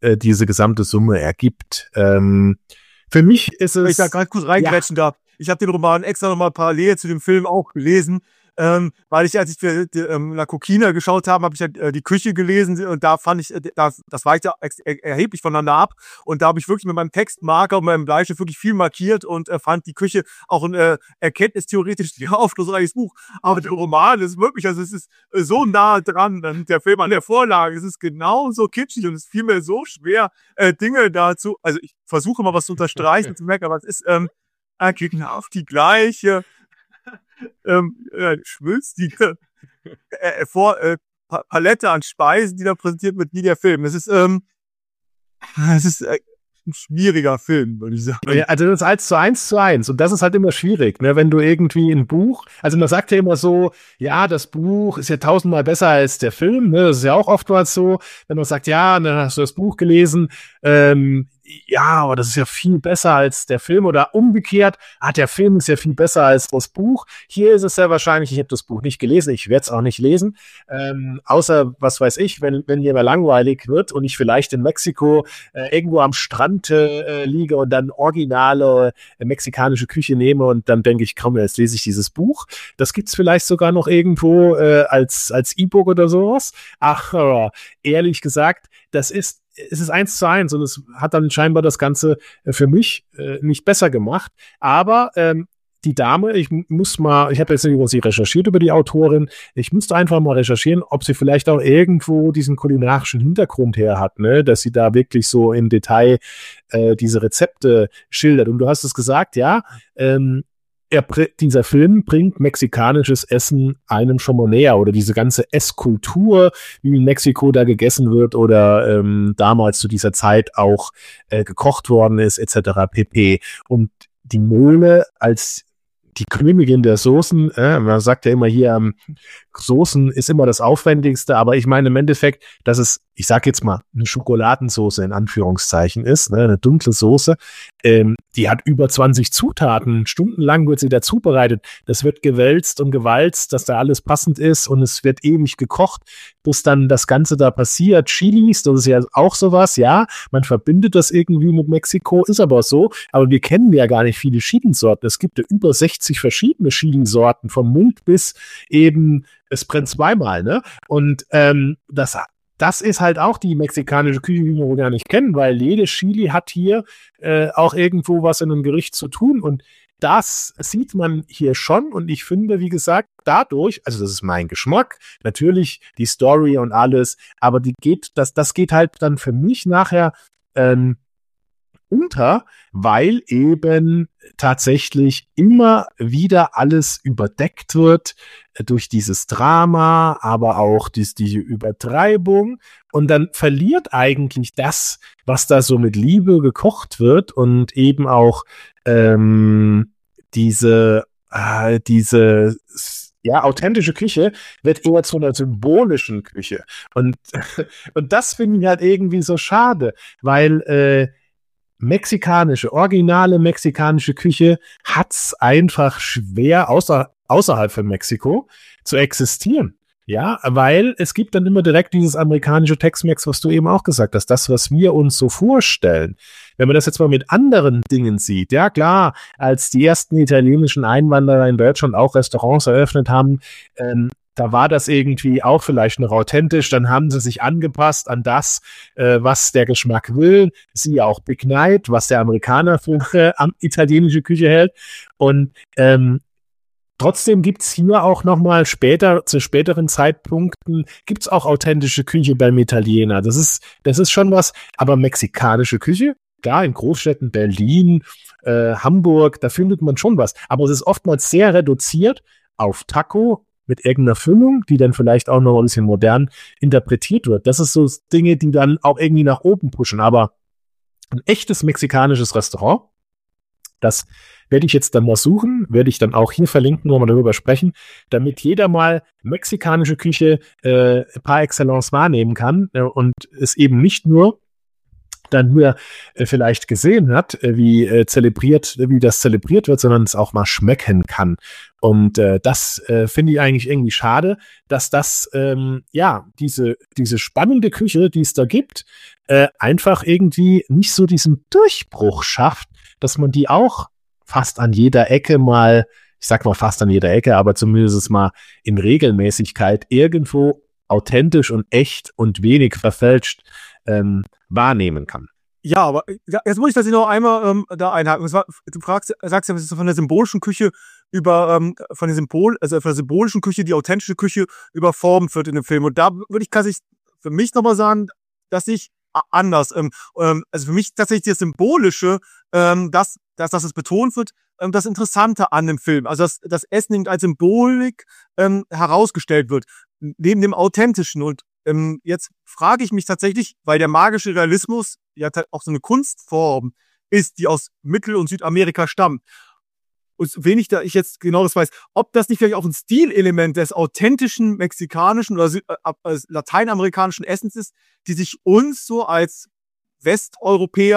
ergibt. Für mich ist es... Wenn ich da gerade kurz reingrätschen darf. Ich habe den Roman extra nochmal parallel zu dem Film auch gelesen, weil als ich für La Coquina geschaut habe ich ja die Küche gelesen und da fand ich, das weicht ja erheblich voneinander ab und da habe ich wirklich mit meinem Textmarker und meinem Bleistift wirklich viel markiert und fand die Küche auch ein erkenntnistheoretisch aufschlussreiches Buch. Aber der Roman ist wirklich, also es ist so nah dran, der Film an der Vorlage, es ist genauso kitschig und es fiel mir so schwer, Dinge dazu, also ich versuche mal was zu unterstreichen zu merken, aber es ist genau auf die gleiche schwülstige Palette an Speisen, die da präsentiert wird, wie der Film. Es ist ein schwieriger Film, würde ich sagen. Ja, also das ist 1:1 und das ist halt immer schwierig, ne? Wenn du irgendwie ein Buch, also man sagt ja immer so, ja, das Buch ist ja 1000-mal besser als der Film, ne? Das ist ja auch oftmals so, wenn man sagt, ja, dann hast du das Buch gelesen, ja, aber das ist ja viel besser als der Film oder umgekehrt, der Film ist ja viel besser als das Buch. Hier ist es sehr wahrscheinlich, ich habe das Buch nicht gelesen, ich werde es auch nicht lesen, außer, was weiß ich, wenn mir mal langweilig wird und ich vielleicht in Mexiko irgendwo am Strand liege und dann originale mexikanische Küche nehme und dann denke ich, komm, jetzt lese ich dieses Buch. Das gibt's vielleicht sogar noch irgendwo als E-Book oder sowas. Ach, ehrlich gesagt, es ist 1:1 und es hat dann scheinbar das Ganze für mich nicht besser gemacht. Aber die Dame, ich habe jetzt nicht über sie recherchiert, über die Autorin, ich musste einfach mal recherchieren, ob sie vielleicht auch irgendwo diesen kulinarischen Hintergrund her hat, ne? Dass sie da wirklich so im Detail diese Rezepte schildert. Und du hast es gesagt, ja, dieser Film bringt mexikanisches Essen einem schon mal näher oder diese ganze Esskultur, wie in Mexiko da gegessen wird oder damals zu dieser Zeit auch gekocht worden ist, etc. pp. Und die Mole als die Königin der Soßen, man sagt ja immer hier, Soßen ist immer das Aufwendigste, aber ich meine im Endeffekt, dass es, ich sag jetzt mal, eine Schokoladensoße in Anführungszeichen ist, ne, eine dunkle Soße, die hat über 20 Zutaten, stundenlang wird sie da zubereitet, das wird gewälzt und gewalzt, dass da alles passend ist und es wird ewig gekocht, bis dann das Ganze da passiert. Chilis, das ist ja auch sowas, ja, man verbindet das irgendwie mit Mexiko, ist aber so, aber wir kennen ja gar nicht viele Chilinsorten, es gibt ja über 60 verschiedene Chilinsorten, vom Mund bis eben es brennt zweimal, ne? Und das ist halt auch die mexikanische Küche, die wir gar nicht kennen, weil jede Chili hat hier auch irgendwo was in einem Gericht zu tun und das sieht man hier schon und ich finde, wie gesagt, dadurch, also das ist mein Geschmack, natürlich die Story und alles, aber das geht halt dann für mich nachher unter, weil eben tatsächlich immer wieder alles überdeckt wird durch dieses Drama, aber auch diese Übertreibung und dann verliert eigentlich das, was da so mit Liebe gekocht wird und eben auch diese authentische Küche wird eher zu einer symbolischen Küche und das finde ich halt irgendwie so schade, weil originale mexikanische Küche hat's einfach schwer außerhalb von Mexiko zu existieren. Ja, weil es gibt dann immer direkt dieses amerikanische Tex-Mex, was du eben auch gesagt hast, das, was wir uns so vorstellen. Wenn man das jetzt mal mit anderen Dingen sieht, ja klar, als die ersten italienischen Einwanderer in Deutschland auch Restaurants eröffnet haben, da war das irgendwie auch vielleicht noch authentisch, dann haben sie sich angepasst an das, was der Geschmack will, siehe auch Big Night, was der Amerikaner für italienische Küche hält und trotzdem gibt's hier auch nochmal zu späteren Zeitpunkten, gibt's auch authentische Küche beim Italiener. Das ist schon was, aber mexikanische Küche, klar, in Großstädten, Berlin, Hamburg, da findet man schon was. Aber es ist oftmals sehr reduziert auf Taco mit irgendeiner Füllung, die dann vielleicht auch noch ein bisschen modern interpretiert wird. Das ist so Dinge, die dann auch irgendwie nach oben pushen. Aber ein echtes mexikanisches Restaurant, das werde ich jetzt dann mal suchen, werde ich dann auch hier verlinken, wo wir darüber sprechen, damit jeder mal mexikanische Küche par excellence wahrnehmen kann und es eben nicht nur vielleicht gesehen hat, wie das zelebriert wird, sondern es auch mal schmecken kann. Und das finde ich eigentlich irgendwie schade, dass das diese spannende Küche, die es da gibt, einfach irgendwie nicht so diesen Durchbruch schafft, dass man die auch fast an jeder Ecke mal, ich sag mal fast an jeder Ecke, aber zumindest mal in Regelmäßigkeit irgendwo authentisch und echt und wenig verfälscht wahrnehmen kann. Ja, aber jetzt muss ich das noch einmal da einhaken. Du sagst ja, es ist von der symbolischen Küche von der symbolischen Küche, die authentische Küche überformt wird in dem Film. Und da kann ich für mich nochmal sagen, dass ich anders. Also für mich tatsächlich das Symbolische, dass es betont wird, das Interessante an dem Film. Also dass das Essen eben als Symbolik herausgestellt wird, neben dem Authentischen. Und jetzt frage ich mich tatsächlich, weil der magische Realismus ja auch so eine Kunstform ist, die aus Mittel- und Südamerika stammt. Und wenig da ich jetzt genau das weiß, ob das nicht vielleicht auch ein Stilelement des authentischen mexikanischen oder lateinamerikanischen Essens ist, die sich uns so als Westeuropäer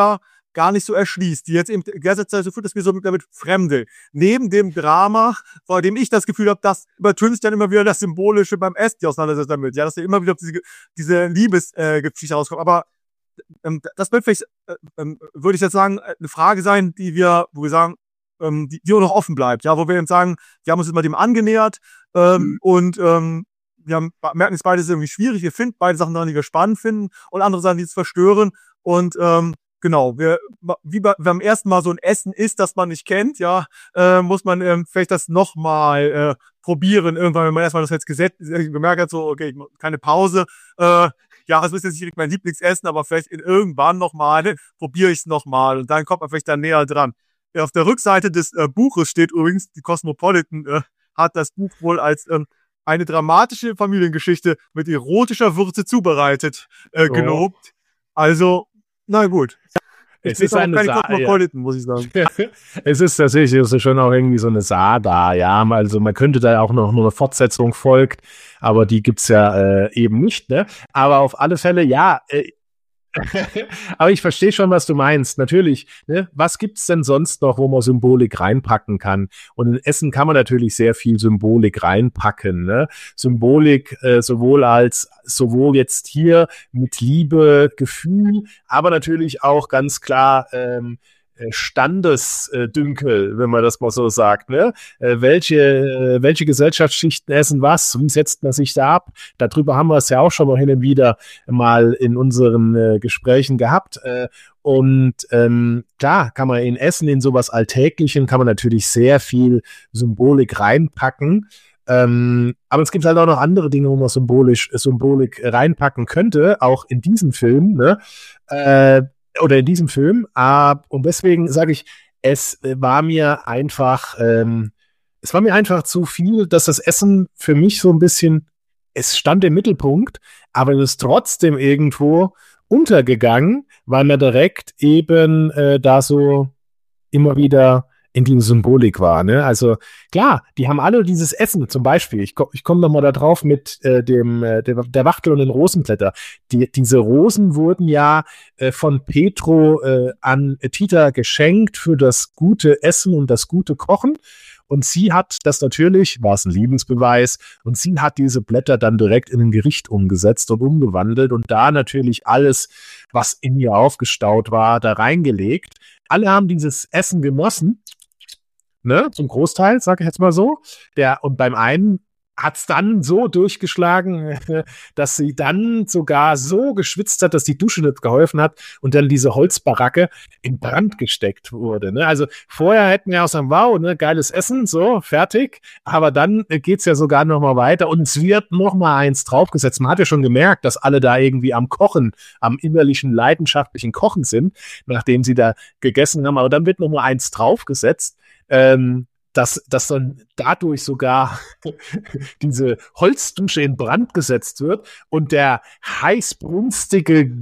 gar nicht so erschließt, die jetzt eben die ganze Zeit so fühlt, dass wir so damit fremdeln. Neben dem Drama, vor dem ich das Gefühl habe, dass übertüncht dann immer wieder das Symbolische beim Essen, die auseinandersetzt damit, ja, dass da immer wieder diese Liebesgeschichte rauskommt. Aber das wird vielleicht, würde ich jetzt sagen, eine Frage sein, wo wir sagen, die auch noch offen bleibt, ja, wo wir eben sagen, wir haben uns immer dem angenähert und wir merken jetzt beides irgendwie schwierig, wir finden beide Sachen daran, die wir spannend finden und andere Sachen, die es verstören und genau, wie beim ersten Mal so ein Essen ist, das man nicht kennt, ja, muss man vielleicht das nochmal probieren, irgendwann, wenn man erstmal das jetzt gemerkt hat, so, okay, keine Pause, ja, das ist jetzt nicht direkt mein Lieblingsessen, aber vielleicht irgendwann nochmal, probiere ich es nochmal und dann kommt man vielleicht da näher dran. Ja, auf der Rückseite des Buches steht übrigens, die Cosmopolitan hat das Buch wohl als eine dramatische Familiengeschichte mit erotischer Würze zubereitet gelobt. Also, na gut. Es ist eine Cosmopolitan, muss ich sagen. Es ist tatsächlich schon auch irgendwie so eine Saga, ja. Also man könnte da auch noch eine Fortsetzung folgt, aber die gibt's ja eben nicht, ne? Aber auf alle Fälle, ja, aber ich verstehe schon, was du meinst. Natürlich, ne? Was gibt's denn sonst noch, wo man Symbolik reinpacken kann? Und in Essen kann man natürlich sehr viel Symbolik reinpacken, ne? Symbolik sowohl jetzt hier mit Liebe, Gefühl, aber natürlich auch ganz klar Standesdünkel, wenn man das mal so sagt, ne? Welche Gesellschaftsschichten essen was? Wie setzt man sich da ab? Darüber haben wir es ja auch schon mal hin und wieder mal in unseren Gesprächen gehabt. Und klar, kann man in Essen, in sowas Alltäglichen, kann man natürlich sehr viel Symbolik reinpacken. Aber es gibt halt auch noch andere Dinge, wo man Symbolik reinpacken könnte, auch in diesem Film, ne? Oder in diesem Film. Und deswegen sage ich, es war mir einfach zu viel, dass das Essen für mich so ein bisschen, es stand im Mittelpunkt, aber es ist trotzdem irgendwo untergegangen, weil man direkt eben da so immer wieder in die Symbolik war, ne? Also klar, die haben alle dieses Essen, zum Beispiel, ich komm noch mal da drauf mit der Wachtel und den Rosenblätter. Diese Rosen wurden ja von Petro an Tita geschenkt für das gute Essen und das gute Kochen. Und sie hat das natürlich, war es ein Liebesbeweis, und sie hat diese Blätter dann direkt in ein Gericht umgesetzt und umgewandelt und da natürlich alles, was in ihr aufgestaut war, da reingelegt. Alle haben dieses Essen genossen, ne, zum Großteil, sage ich jetzt mal so. Und beim einen hat es dann so durchgeschlagen, dass sie dann sogar so geschwitzt hat, dass die Dusche nicht geholfen hat und dann diese Holzbaracke in Brand gesteckt wurde. Ne? Also vorher hätten wir auch sagen, wow, ne, geiles Essen, so, fertig. Aber dann geht's ja sogar noch mal weiter und es wird noch mal eins draufgesetzt. Man hat ja schon gemerkt, dass alle da irgendwie am Kochen, am innerlichen, leidenschaftlichen Kochen sind, nachdem sie da gegessen haben. Aber dann wird noch mal eins draufgesetzt. Dass dann dadurch sogar diese Holzdusche in Brand gesetzt wird und der heißbrünstige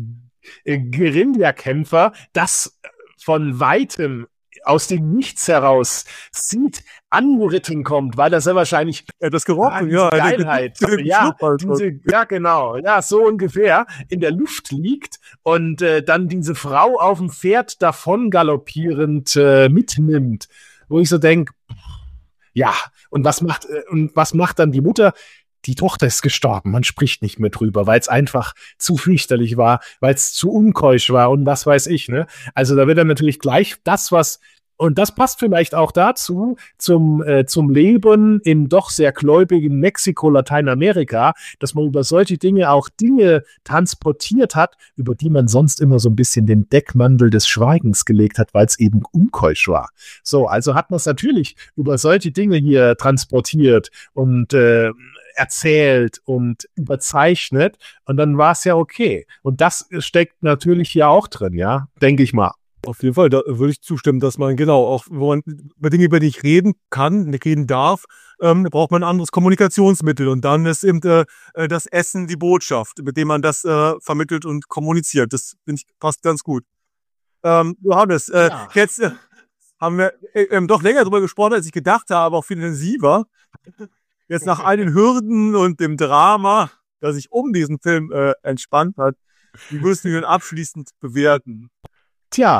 Guerillakämpfer das von Weitem aus dem Nichts heraus sieht, angeritten kommt, weil das ja wahrscheinlich das gerochen, ja, Geilheit, ja, genau, ja, so ungefähr in der Luft liegt und dann diese Frau auf dem Pferd davon galoppierend mitnimmt, wo ich so denke, ja, und was macht dann die Mutter? Die Tochter ist gestorben, man spricht nicht mehr drüber, weil es einfach zu fürchterlich war, weil es zu unkeusch war und was weiß ich, ne? Also da wird dann natürlich gleich und das passt vielleicht auch dazu, zum Leben in doch sehr gläubigen Mexiko, Lateinamerika, dass man über solche Dinge auch Dinge transportiert hat, über die man sonst immer so ein bisschen den Deckmantel des Schweigens gelegt hat, weil es eben unkeusch war. So, also hat man es natürlich über solche Dinge hier transportiert und erzählt und überzeichnet und dann war es ja okay. Und das steckt natürlich hier auch drin, ja, denke ich mal. Auf jeden Fall, da würde ich zustimmen, dass man genau auch, wo man über Dinge, über die ich reden kann, nicht reden darf, braucht man ein anderes Kommunikationsmittel und dann ist eben das Essen die Botschaft, mit dem man das vermittelt und kommuniziert. Das finde ich passt ganz gut. Johannes, ja. Jetzt haben wir doch länger darüber gesprochen, als ich gedacht habe, auch viel intensiver. Jetzt nach all den Hürden und dem Drama, das sich um diesen Film entspannt hat, wie würdest du ihn abschließend bewerten? Tja,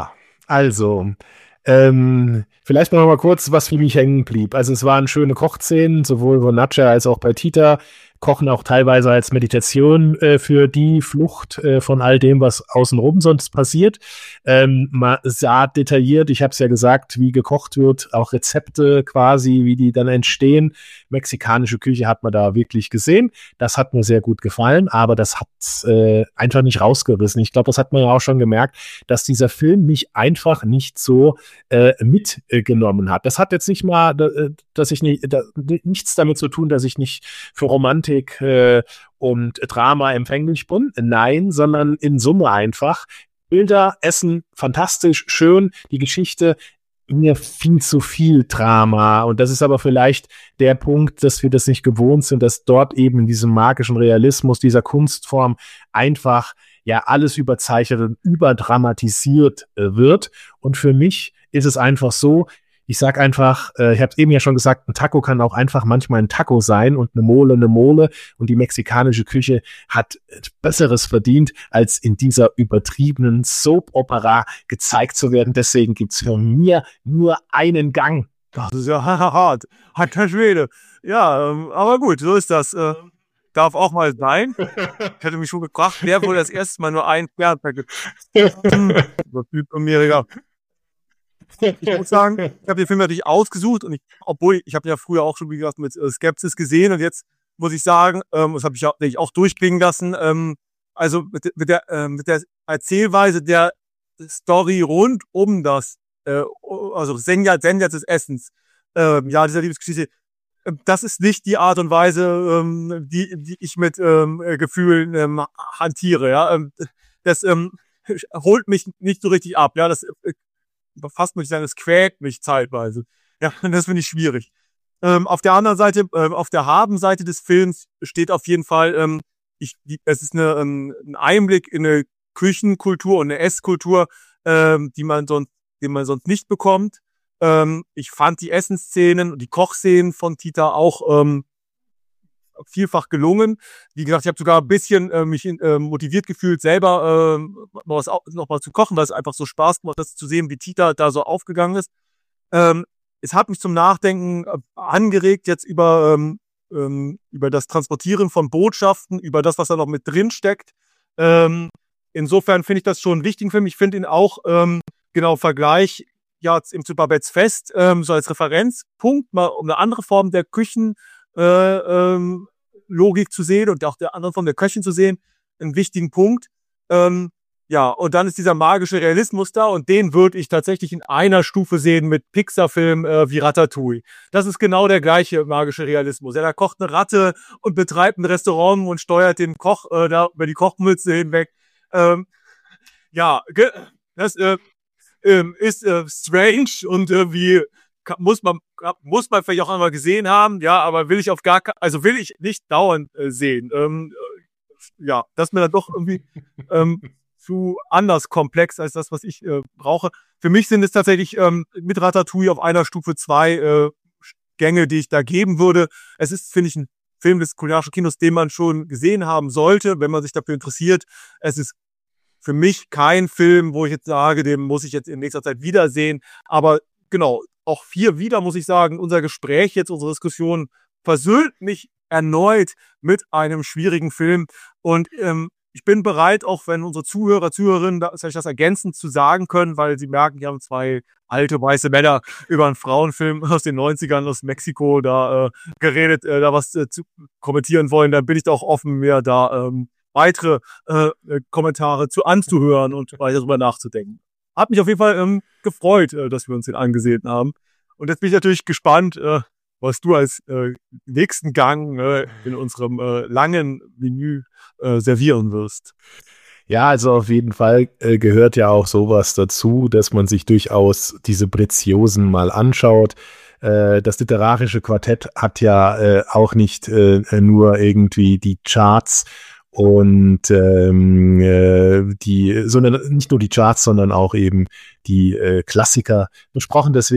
Also, vielleicht noch mal kurz, was für mich hängen blieb. Also es waren schöne Kochszenen, sowohl von Nadja als auch bei Tita. Kochen auch teilweise als Meditation für die Flucht von all dem, was außenrum sonst passiert. Man sah detailliert, ich habe es ja gesagt, wie gekocht wird, auch Rezepte quasi, wie die dann entstehen. Mexikanische Küche hat man da wirklich gesehen. Das hat mir sehr gut gefallen, aber das hat einfach nicht rausgerissen. Ich glaube, das hat man ja auch schon gemerkt, dass dieser Film mich einfach nicht so mitgenommen hat. Das hat jetzt nicht mal, dass ich nicht, nichts damit zu tun, dass ich nicht für Romantik und Drama empfänglich bin. Nein, sondern in Summe einfach. Bilder, Essen, fantastisch, schön, die Geschichte, mir viel zu viel Drama. Und das ist aber vielleicht der Punkt, dass wir das nicht gewohnt sind, dass dort eben in diesem magischen Realismus, dieser Kunstform einfach ja alles überzeichnet und überdramatisiert wird. Und für mich ist es einfach so, ich sag einfach, ich habe es eben ja schon gesagt, ein Taco kann auch einfach manchmal ein Taco sein und eine Mole eine Mole. Und die mexikanische Küche hat Besseres verdient, als in dieser übertriebenen Soap-Opera gezeigt zu werden. Deswegen gibt's für mir nur einen Gang. Das ist ja hart. Hat der Schwede. Ja, aber gut, so ist das. Darf auch mal sein. Ich hätte mich schon gefragt, wer wohl das erste Mal nur ein Pferd Ich muss sagen, ich habe den Film natürlich ausgesucht und obwohl ich habe ja früher auch schon, wie gesagt, mit Skepsis gesehen und jetzt muss ich sagen, das habe ich auch durchklingen lassen, also mit der Erzählweise der Story rund um das, also Senja des Essens, dieser Liebesgeschichte, das ist nicht die Art und Weise, die ich mit Gefühlen hantiere, ja. Das holt mich nicht so richtig ab, ja. Das befasst mich dann, es quält mich zeitweise. Ja, das finde ich schwierig. Auf der anderen Seite, auf der Habenseite des Films steht auf jeden Fall, es ist ein Einblick in eine Küchenkultur und eine Esskultur, den man sonst nicht bekommt. Ich fand die Essensszenen und die Kochszenen von Tita auch vielfach gelungen. Wie gesagt, ich habe sogar ein bisschen mich motiviert gefühlt, selber noch mal zu kochen, weil es einfach so Spaß gemacht hat, das zu sehen, wie Tita da so aufgegangen ist. Es hat mich zum Nachdenken angeregt jetzt über das Transportieren von Botschaften, über das, was da noch mit drin steckt. Insofern finde ich das schon einen wichtigen Film. Ich finde ihn auch Vergleich ja eben zu Babettes Fest so als Referenzpunkt mal um eine andere Form der Küchen Logik zu sehen und auch der anderen Form der Köchin zu sehen, einen wichtigen Punkt. Ja, und dann ist dieser magische Realismus da und den würde ich tatsächlich in einer Stufe sehen mit Pixar-Filmen wie Ratatouille. Das ist genau der gleiche magische Realismus. Ja, da kocht eine Ratte und betreibt ein Restaurant und steuert den Koch da über die Kochmütze hinweg. Ja, das ist strange und wie muss man vielleicht auch einmal gesehen haben, ja, aber will ich nicht dauernd sehen. Ja, das ist mir dann doch irgendwie zu anders komplex als das, was ich brauche. Für mich sind es tatsächlich mit Ratatouille auf einer Stufe 2 Gänge, die ich da geben würde. Es ist, finde ich, ein Film des kulinarischen Kinos, den man schon gesehen haben sollte, wenn man sich dafür interessiert. Es ist für mich kein Film, wo ich jetzt sage, den muss ich jetzt in nächster Zeit wiedersehen. Aber genau, auch hier wieder muss ich sagen, unser Gespräch jetzt, unsere Diskussion versöhnt mich erneut mit einem schwierigen Film. Und ich bin bereit, auch wenn unsere Zuhörerinnen das ergänzend zu sagen können, weil sie merken, wir haben zwei alte weiße Männer über einen Frauenfilm aus den 90ern aus Mexiko da geredet, da was zu kommentieren wollen, dann bin ich da auch offen, mir da weitere Kommentare anzuhören und weiter darüber nachzudenken. Hat mich auf jeden Fall gefreut, dass wir uns den angesehen haben. Und jetzt bin ich natürlich gespannt, was du als nächsten Gang in unserem langen Menü servieren wirst. Ja, also auf jeden Fall gehört ja auch sowas dazu, dass man sich durchaus diese Preziosen mal anschaut. Das literarische Quartett hat ja auch nicht nur irgendwie die Charts und sondern nicht nur die Charts, sondern auch eben die Klassiker besprochen. Deswegen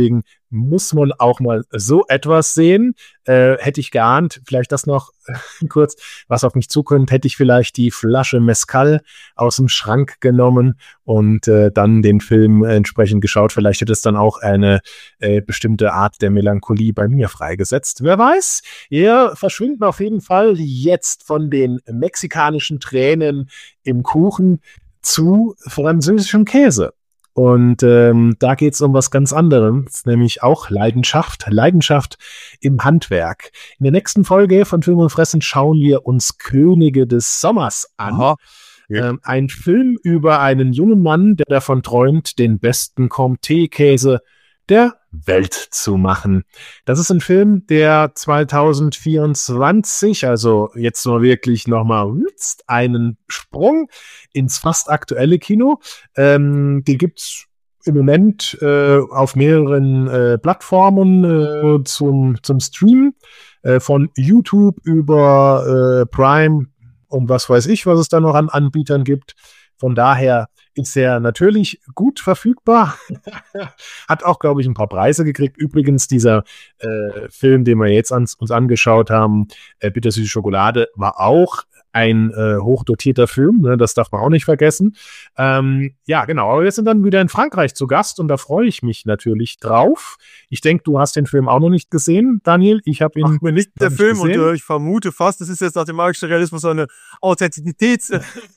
muss man auch mal so etwas sehen. Hätte ich geahnt, vielleicht das noch kurz, was auf mich zukommt, hätte ich vielleicht die Flasche Mezcal aus dem Schrank genommen und dann den Film entsprechend geschaut. Vielleicht hätte es dann auch eine bestimmte Art der Melancholie bei mir freigesetzt. Wer weiß, wir verschwinden auf jeden Fall jetzt von den mexikanischen Tränen im Kuchen zu französischem Käse. Und da geht es um was ganz anderes, nämlich auch Leidenschaft im Handwerk. In der nächsten Folge von Film und Fressen schauen wir uns Könige des Sommers an. Aha. Ja. Ein Film über einen jungen Mann, der davon träumt, den besten Comté-Käse der Welt zu machen. Das ist ein Film, der 2024, also jetzt nur wirklich nochmal einen Sprung ins fast aktuelle Kino. Die gibt's im Moment auf mehreren Plattformen zum Streamen, von YouTube über Prime und was weiß ich, was es da noch an Anbietern gibt. Von daher ist er natürlich gut verfügbar. Hat auch, glaube ich, ein paar Preise gekriegt. Übrigens, dieser Film, den wir jetzt uns angeschaut haben, Bittersüße Schokolade, war auch ein hochdotierter Film. Ne? Das darf man auch nicht vergessen. Ja, genau. Aber wir sind dann wieder in Frankreich zu Gast und da freue ich mich natürlich drauf. Ich denke, du hast den Film auch noch nicht gesehen, Daniel. Ich habe ihn Ach, mir nicht der Film gesehen. und ich vermute fast, das ist jetzt nach dem magischen Realismus eine Authentizitäts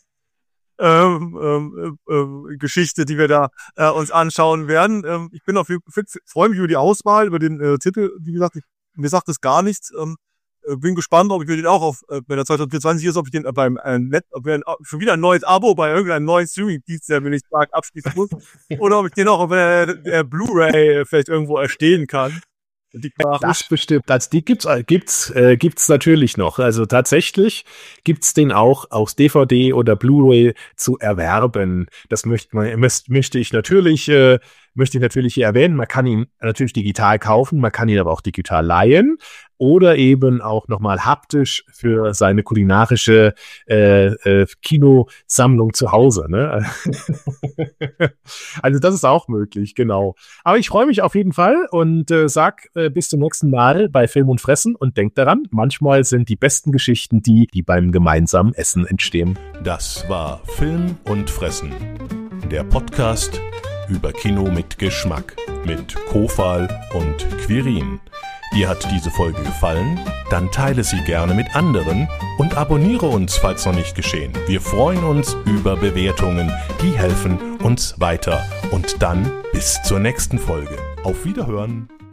Geschichte, die wir da uns anschauen werden. Ich bin freue mich über die Auswahl, über den Titel. Wie gesagt, mir sagt es gar nichts. Bin gespannt, ob ich mir den auch wenn der 2024 ist, ob ich den ob wir schon wieder ein neues Abo bei irgendeinem neuen Streaming-Dienst, der mir nicht sagt, abschließen muss, oder ob ich den auch auf der Blu-ray vielleicht irgendwo erstehen kann. Das bestimmt. Die gibt's natürlich noch. Also tatsächlich gibt's den auch aus DVD oder Blu-ray zu erwerben. Das möchte ich natürlich hier erwähnen. Man kann ihn natürlich digital kaufen, man kann ihn aber auch digital leihen oder eben auch nochmal haptisch für seine kulinarische Kinosammlung zu Hause. Ne? Also das ist auch möglich, genau. Aber ich freue mich auf jeden Fall und sag bis zum nächsten Mal bei Film und Fressen und denkt daran, manchmal sind die besten Geschichten die beim gemeinsamen Essen entstehen. Das war Film und Fressen, der Podcast über Kino mit Geschmack mit Kofal und Quirin. Dir hat diese Folge gefallen? Dann teile sie gerne mit anderen und abonniere uns, falls noch nicht geschehen. Wir freuen uns über Bewertungen, die helfen uns weiter. Und dann bis zur nächsten Folge. Auf Wiederhören!